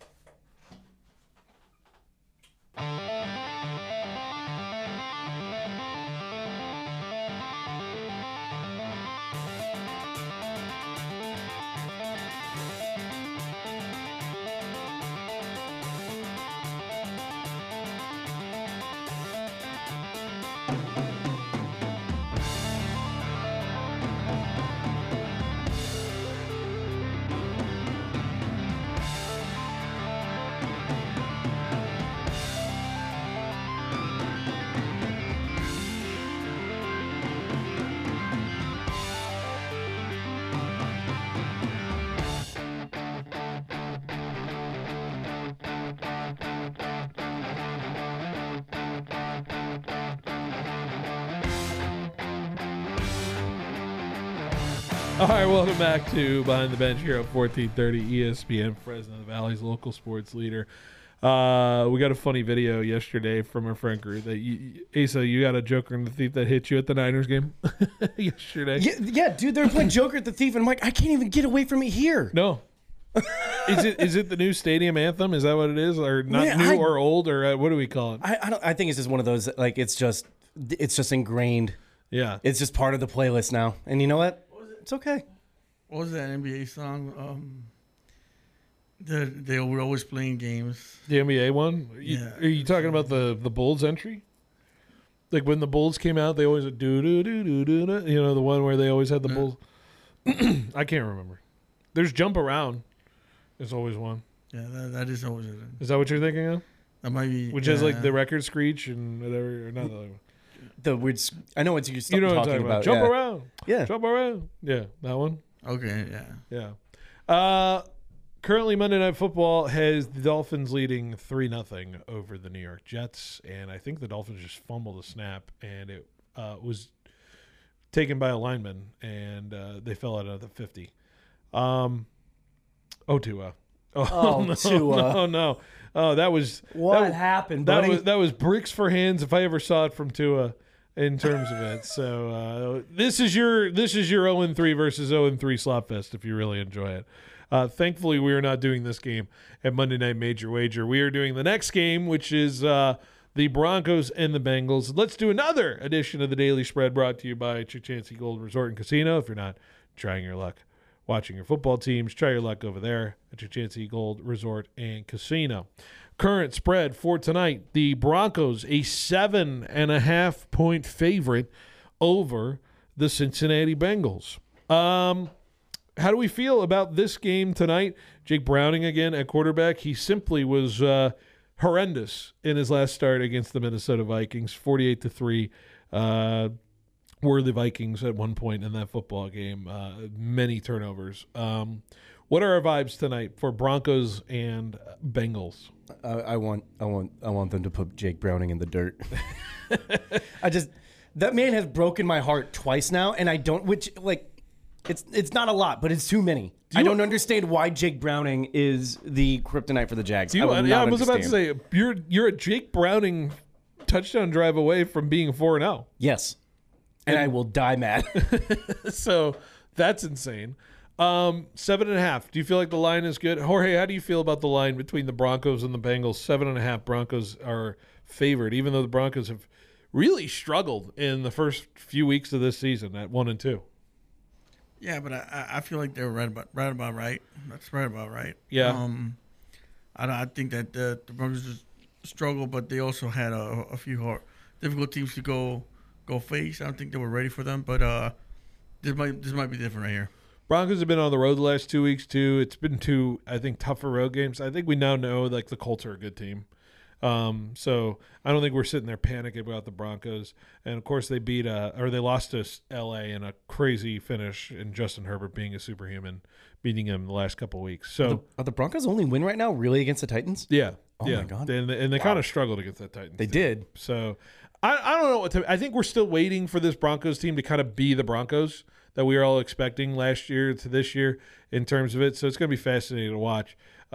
All right, welcome back to Behind the Bench here at 1430 ESPN, Fresno Valley's local sports leader. We got a funny video yesterday from our friend Gru that Asa, you got a Joker and the Thief that hit you at the Niners game yesterday. Yeah, dude, they're playing Joker at the Thief, and I'm like, I can't even get away from it here. No. Is it the new stadium anthem? Is that what it is, or not new or old, or what do we call it? I think it's just one of those, like, it's just ingrained. Yeah, it's just part of the playlist now, and you know what? It's okay. What was that NBA song? They were always playing games. The NBA one? Yeah. Are you talking about the Bulls entry? Like when the Bulls came out, they always do. You know, the one where they always had the Bulls. I can't remember. There's Jump Around. There's always one. Yeah, that is always it. Is that what you're thinking of? That might be. Which is like the record screech and whatever. Or not the other one. The weird. I know what you're you know what talking I'm talking about. Jump around. Yeah. Jump around. Yeah, that one. Okay, Yeah. Currently, Monday Night Football has the Dolphins leading 3-0 over the New York Jets, and I think the Dolphins just fumbled a snap, and it was taken by a lineman, and they fell out of the 50. Tua. Tua. No. Oh, that was what happened, buddy? That was bricks for hands if I ever saw it from Tua in terms of it. So this is your 0-3 versus 0-3 slop fest if you really enjoy it. Thankfully, we are not doing this game at Monday Night Major Wager. We are doing the next game, which is the Broncos and the Bengals. Let's do another edition of the Daily Spread brought to you by Chachansey Gold Resort and Casino. If you're not trying your luck watching your football teams, try your luck over there at Chachansey Gold Resort and Casino. Current spread for tonight, the Broncos a 7.5-point favorite over the Cincinnati Bengals. How do we feel about this game tonight? Jake Browning again at quarterback. He simply was horrendous in his last start against the Minnesota Vikings, 48-3. Were the Vikings at one point in that football game. Many turnovers. What are our vibes tonight for Broncos and Bengals? I want them to put Jake Browning in the dirt. That man has broken my heart twice now, and I don't. It's not a lot, but it's too many. I don't understand why Jake Browning is the kryptonite for the Jags. I was about to say you're a Jake Browning touchdown drive away from being 4-0. Yes. And I will die mad. So that's insane. 7.5. Do you feel like the line is good? Jorge, how do you feel about the line between the Broncos and the Bengals? 7.5. Broncos are favored, even though the Broncos have really struggled in the first few weeks of this season at 1-2. Yeah, but I feel like they're right about right. That's right about right. Yeah. I think that the Broncos just struggle, but they also had a few difficult teams to go face. I don't think they were ready for them, but this might be different right here. Broncos have been on the road the last 2 weeks too. It's been two, I think, tougher road games. I think we now know like the Colts are a good team. So I don't think we're sitting there panicking about the Broncos. And of course they they lost to LA in a crazy finish, and Justin Herbert being a superhuman, beating him the last couple of weeks. So Are the Broncos only win right now really against the Titans? yeah. Oh yeah. my God. And they kind of struggled against that Titans. They team. did. So I don't know what to. I think we're still waiting for this Broncos team to kind of be the Broncos that we were all expecting last year to this year in terms of it. So it's going to be fascinating to watch.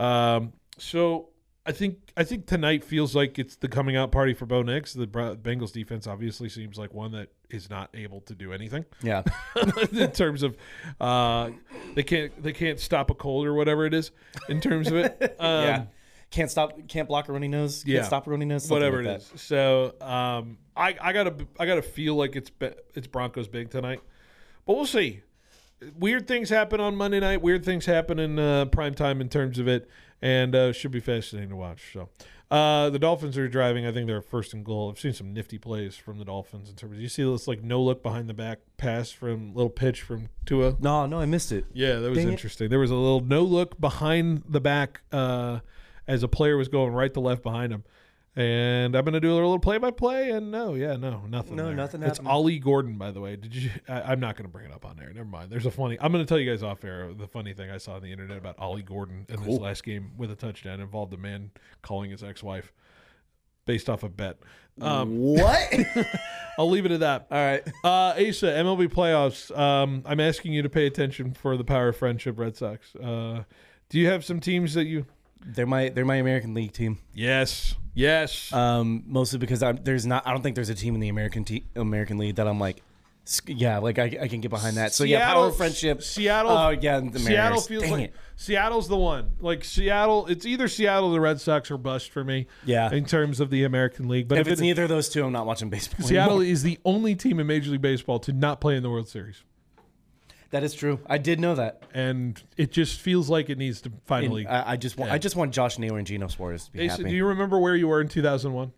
So I think tonight feels like it's the coming out party for Bo Nix. The Bengals defense obviously seems like one that is not able to do anything. Yeah. In terms of they can't stop a cold or whatever it is in terms of it. Yeah. Can't block a runny nose. Can't Yeah. stop a runny nose. Whatever like it is. So I gotta feel like it's Broncos big tonight, but we'll see. Weird things happen on Monday night. Weird things happen in prime time in terms of it, and should be fascinating to watch. So the Dolphins are driving. I think they're first and goal. I've seen some nifty plays from the Dolphins in terms of, you see this like no look behind the back pass from little pitch from Tua. No, I missed it. Yeah, that was Dang it. interesting. There was a little no look behind the back as a player was going right to left behind him. And I'm going to do a little play-by-play, and nothing. No, there. nothing It's happened. Ollie Gordon, by the way. Did you? I'm not going to bring it up on there. Never mind. There's a funny. I'm going to tell you guys off air the funny thing I saw on the internet about Ollie Gordon in this last game with a touchdown involved a man calling his ex-wife, based off a bet. What? I'll leave it at that. All right. Asa, MLB playoffs. I'm asking you to pay attention for the power of friendship, Red Sox. Do you have some teams that you? They're my American League team. Yes. Mostly because I don't think there's a team in the American League that I'm like, yeah, like I can get behind that. So yeah, power of friendship. Seattle. Oh yeah, the Seattle Mariners. feels Dang like it. Seattle's the one. Like Seattle, it's either Seattle or the Red Sox or bust for me. Yeah. In terms of the American League, but If it's neither of those two, I'm not watching baseball. Seattle anymore. is the only team in Major League Baseball to not play in the World Series, That is true. I did know that. and it just feels like it needs to finally. And I just want Josh Naylor and Geno Suarez to be Asa, happy. do you remember where you were in 2001?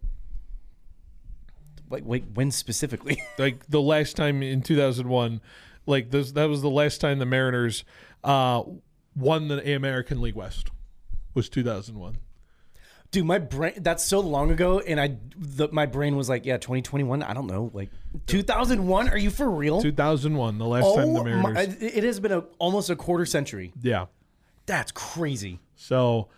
Like, wait, when specifically? Like the last time in 2001, like that was the last time the Mariners won the American League West. Was 2001. Dude, my brain, that's so long ago, and my brain was like, yeah, 2021, I don't know, like 2001, are you for real? 2001, the last time the Mariners. It has been almost a quarter century. Yeah. That's crazy. So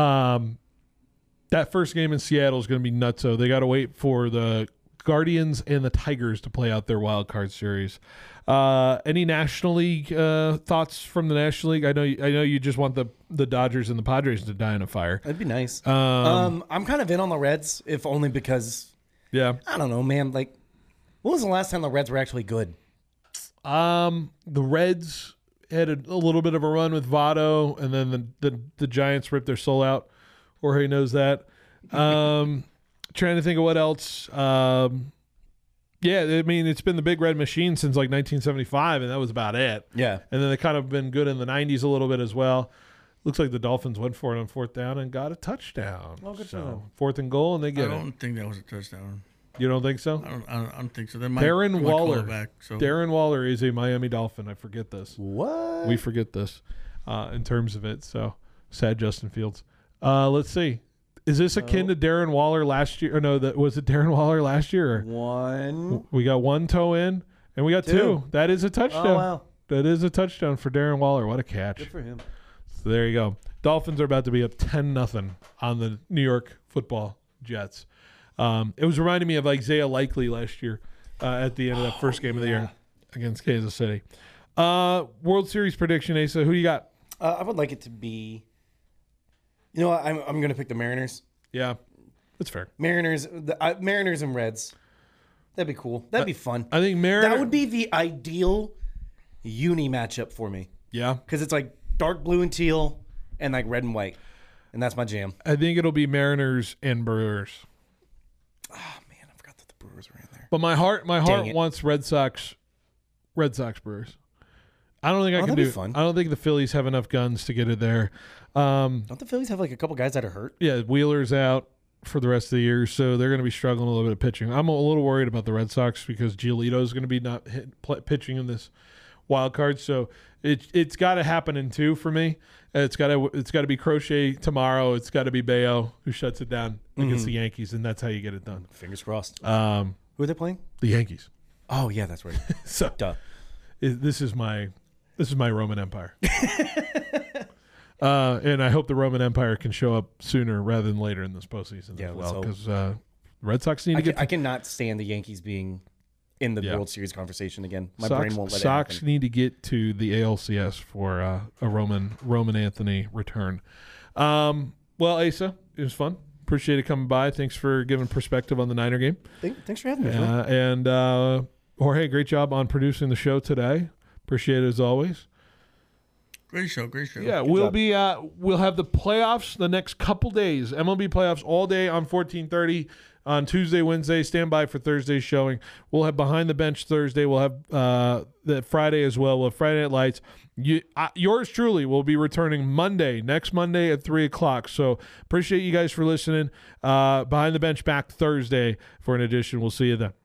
that first game in Seattle is going to be nutso. They got to wait for the Guardians and the Tigers to play out their wild card series. Any National League thoughts from the National League? I know you just want the Dodgers and the Padres to die in a fire. That'd be nice. I'm kind of in on the Reds, if only because, Yeah. I don't know, man. Like, when was the last time the Reds were actually good? The Reds had a little bit of a run with Votto, and then the Giants ripped their soul out. Jorge knows that. Trying to think of what else. Yeah, I mean, it's been the Big Red Machine since like 1975, and that was about it. Yeah. And then they kind of been good in the 90s a little bit as well. Looks like the Dolphins went for it on fourth down and got a touchdown. Oh, good for so them. fourth and goal, and they I get it. don't think that was a touchdown. You don't think so? I don't think so. They might, Darren might call Waller. it back, so. Darren Waller is a Miami Dolphin. I forget this. What? We forget this in terms of it. So sad, Justin Fields. Let's see. Is this akin to Darren Waller last year? Or no, was it Darren Waller last year? Or? One. We got one toe in, and we got two. That is a touchdown. Oh, wow. That is a touchdown for Darren Waller. What a catch. Good for him. So there you go. Dolphins are about to be up 10-0 on the New York Football Jets. It was reminding me of Isaiah Likely last year at the end of that first game of the year against Kansas City. World Series prediction, Asa. Who do you got? I would like it to be. You know what? I'm going to pick the Mariners. Yeah, that's fair. Mariners and Reds. That'd be cool. That'd be fun. I think Mariners. That would be the ideal uni matchup for me Yeah, because it's like dark blue and teal and like red and white, and that's my jam. I think it'll be Mariners and Brewers. Oh man, I forgot that the Brewers were in there. But my heart Dang it. wants Red Sox Brewers. I don't think I can that'd do be it. fun. I don't think the Phillies have enough guns to get it there. Don't the Phillies have like a couple guys that are hurt? Yeah, Wheeler's out for the rest of the year, so they're going to be struggling a little bit of pitching. I'm a little worried about the Red Sox because Giolito is going to be not pitching in this wild card, so it's got to happen in 2 for me. It's got to be Crochet tomorrow. It's got to be Bayo who shuts it down against the Yankees, and that's how you get it done. Fingers crossed. Who The are they playing? Yankees. Oh yeah, that's right. So Duh. this is my Roman Empire. And I hope the Roman Empire can show up sooner rather than later in this postseason Yeah, as let's well, hope. because Red Sox need to get. I cannot stand the Yankees being in the Yeah. World Series conversation again. My Sox, brain won't let Sox it happen. need to get to the ALCS for a Roman Anthony return. Well, Asa, it was fun. Appreciate it coming by. Thanks for giving perspective on the Niner game. Thanks for having me. Phil. And Jorge, great job on producing the show today. Appreciate it as always. Great show. Yeah, we'll have the playoffs the next couple days. MLB playoffs all day on 1430 on Tuesday, Wednesday. Stand by for Thursday's showing. We'll have Behind the Bench Thursday. We'll have the Friday as well. We'll have Friday Night Lights. Yours truly will be returning next Monday at 3 o'clock. So appreciate you guys for listening. Behind the Bench back Thursday for an edition. We'll see you then.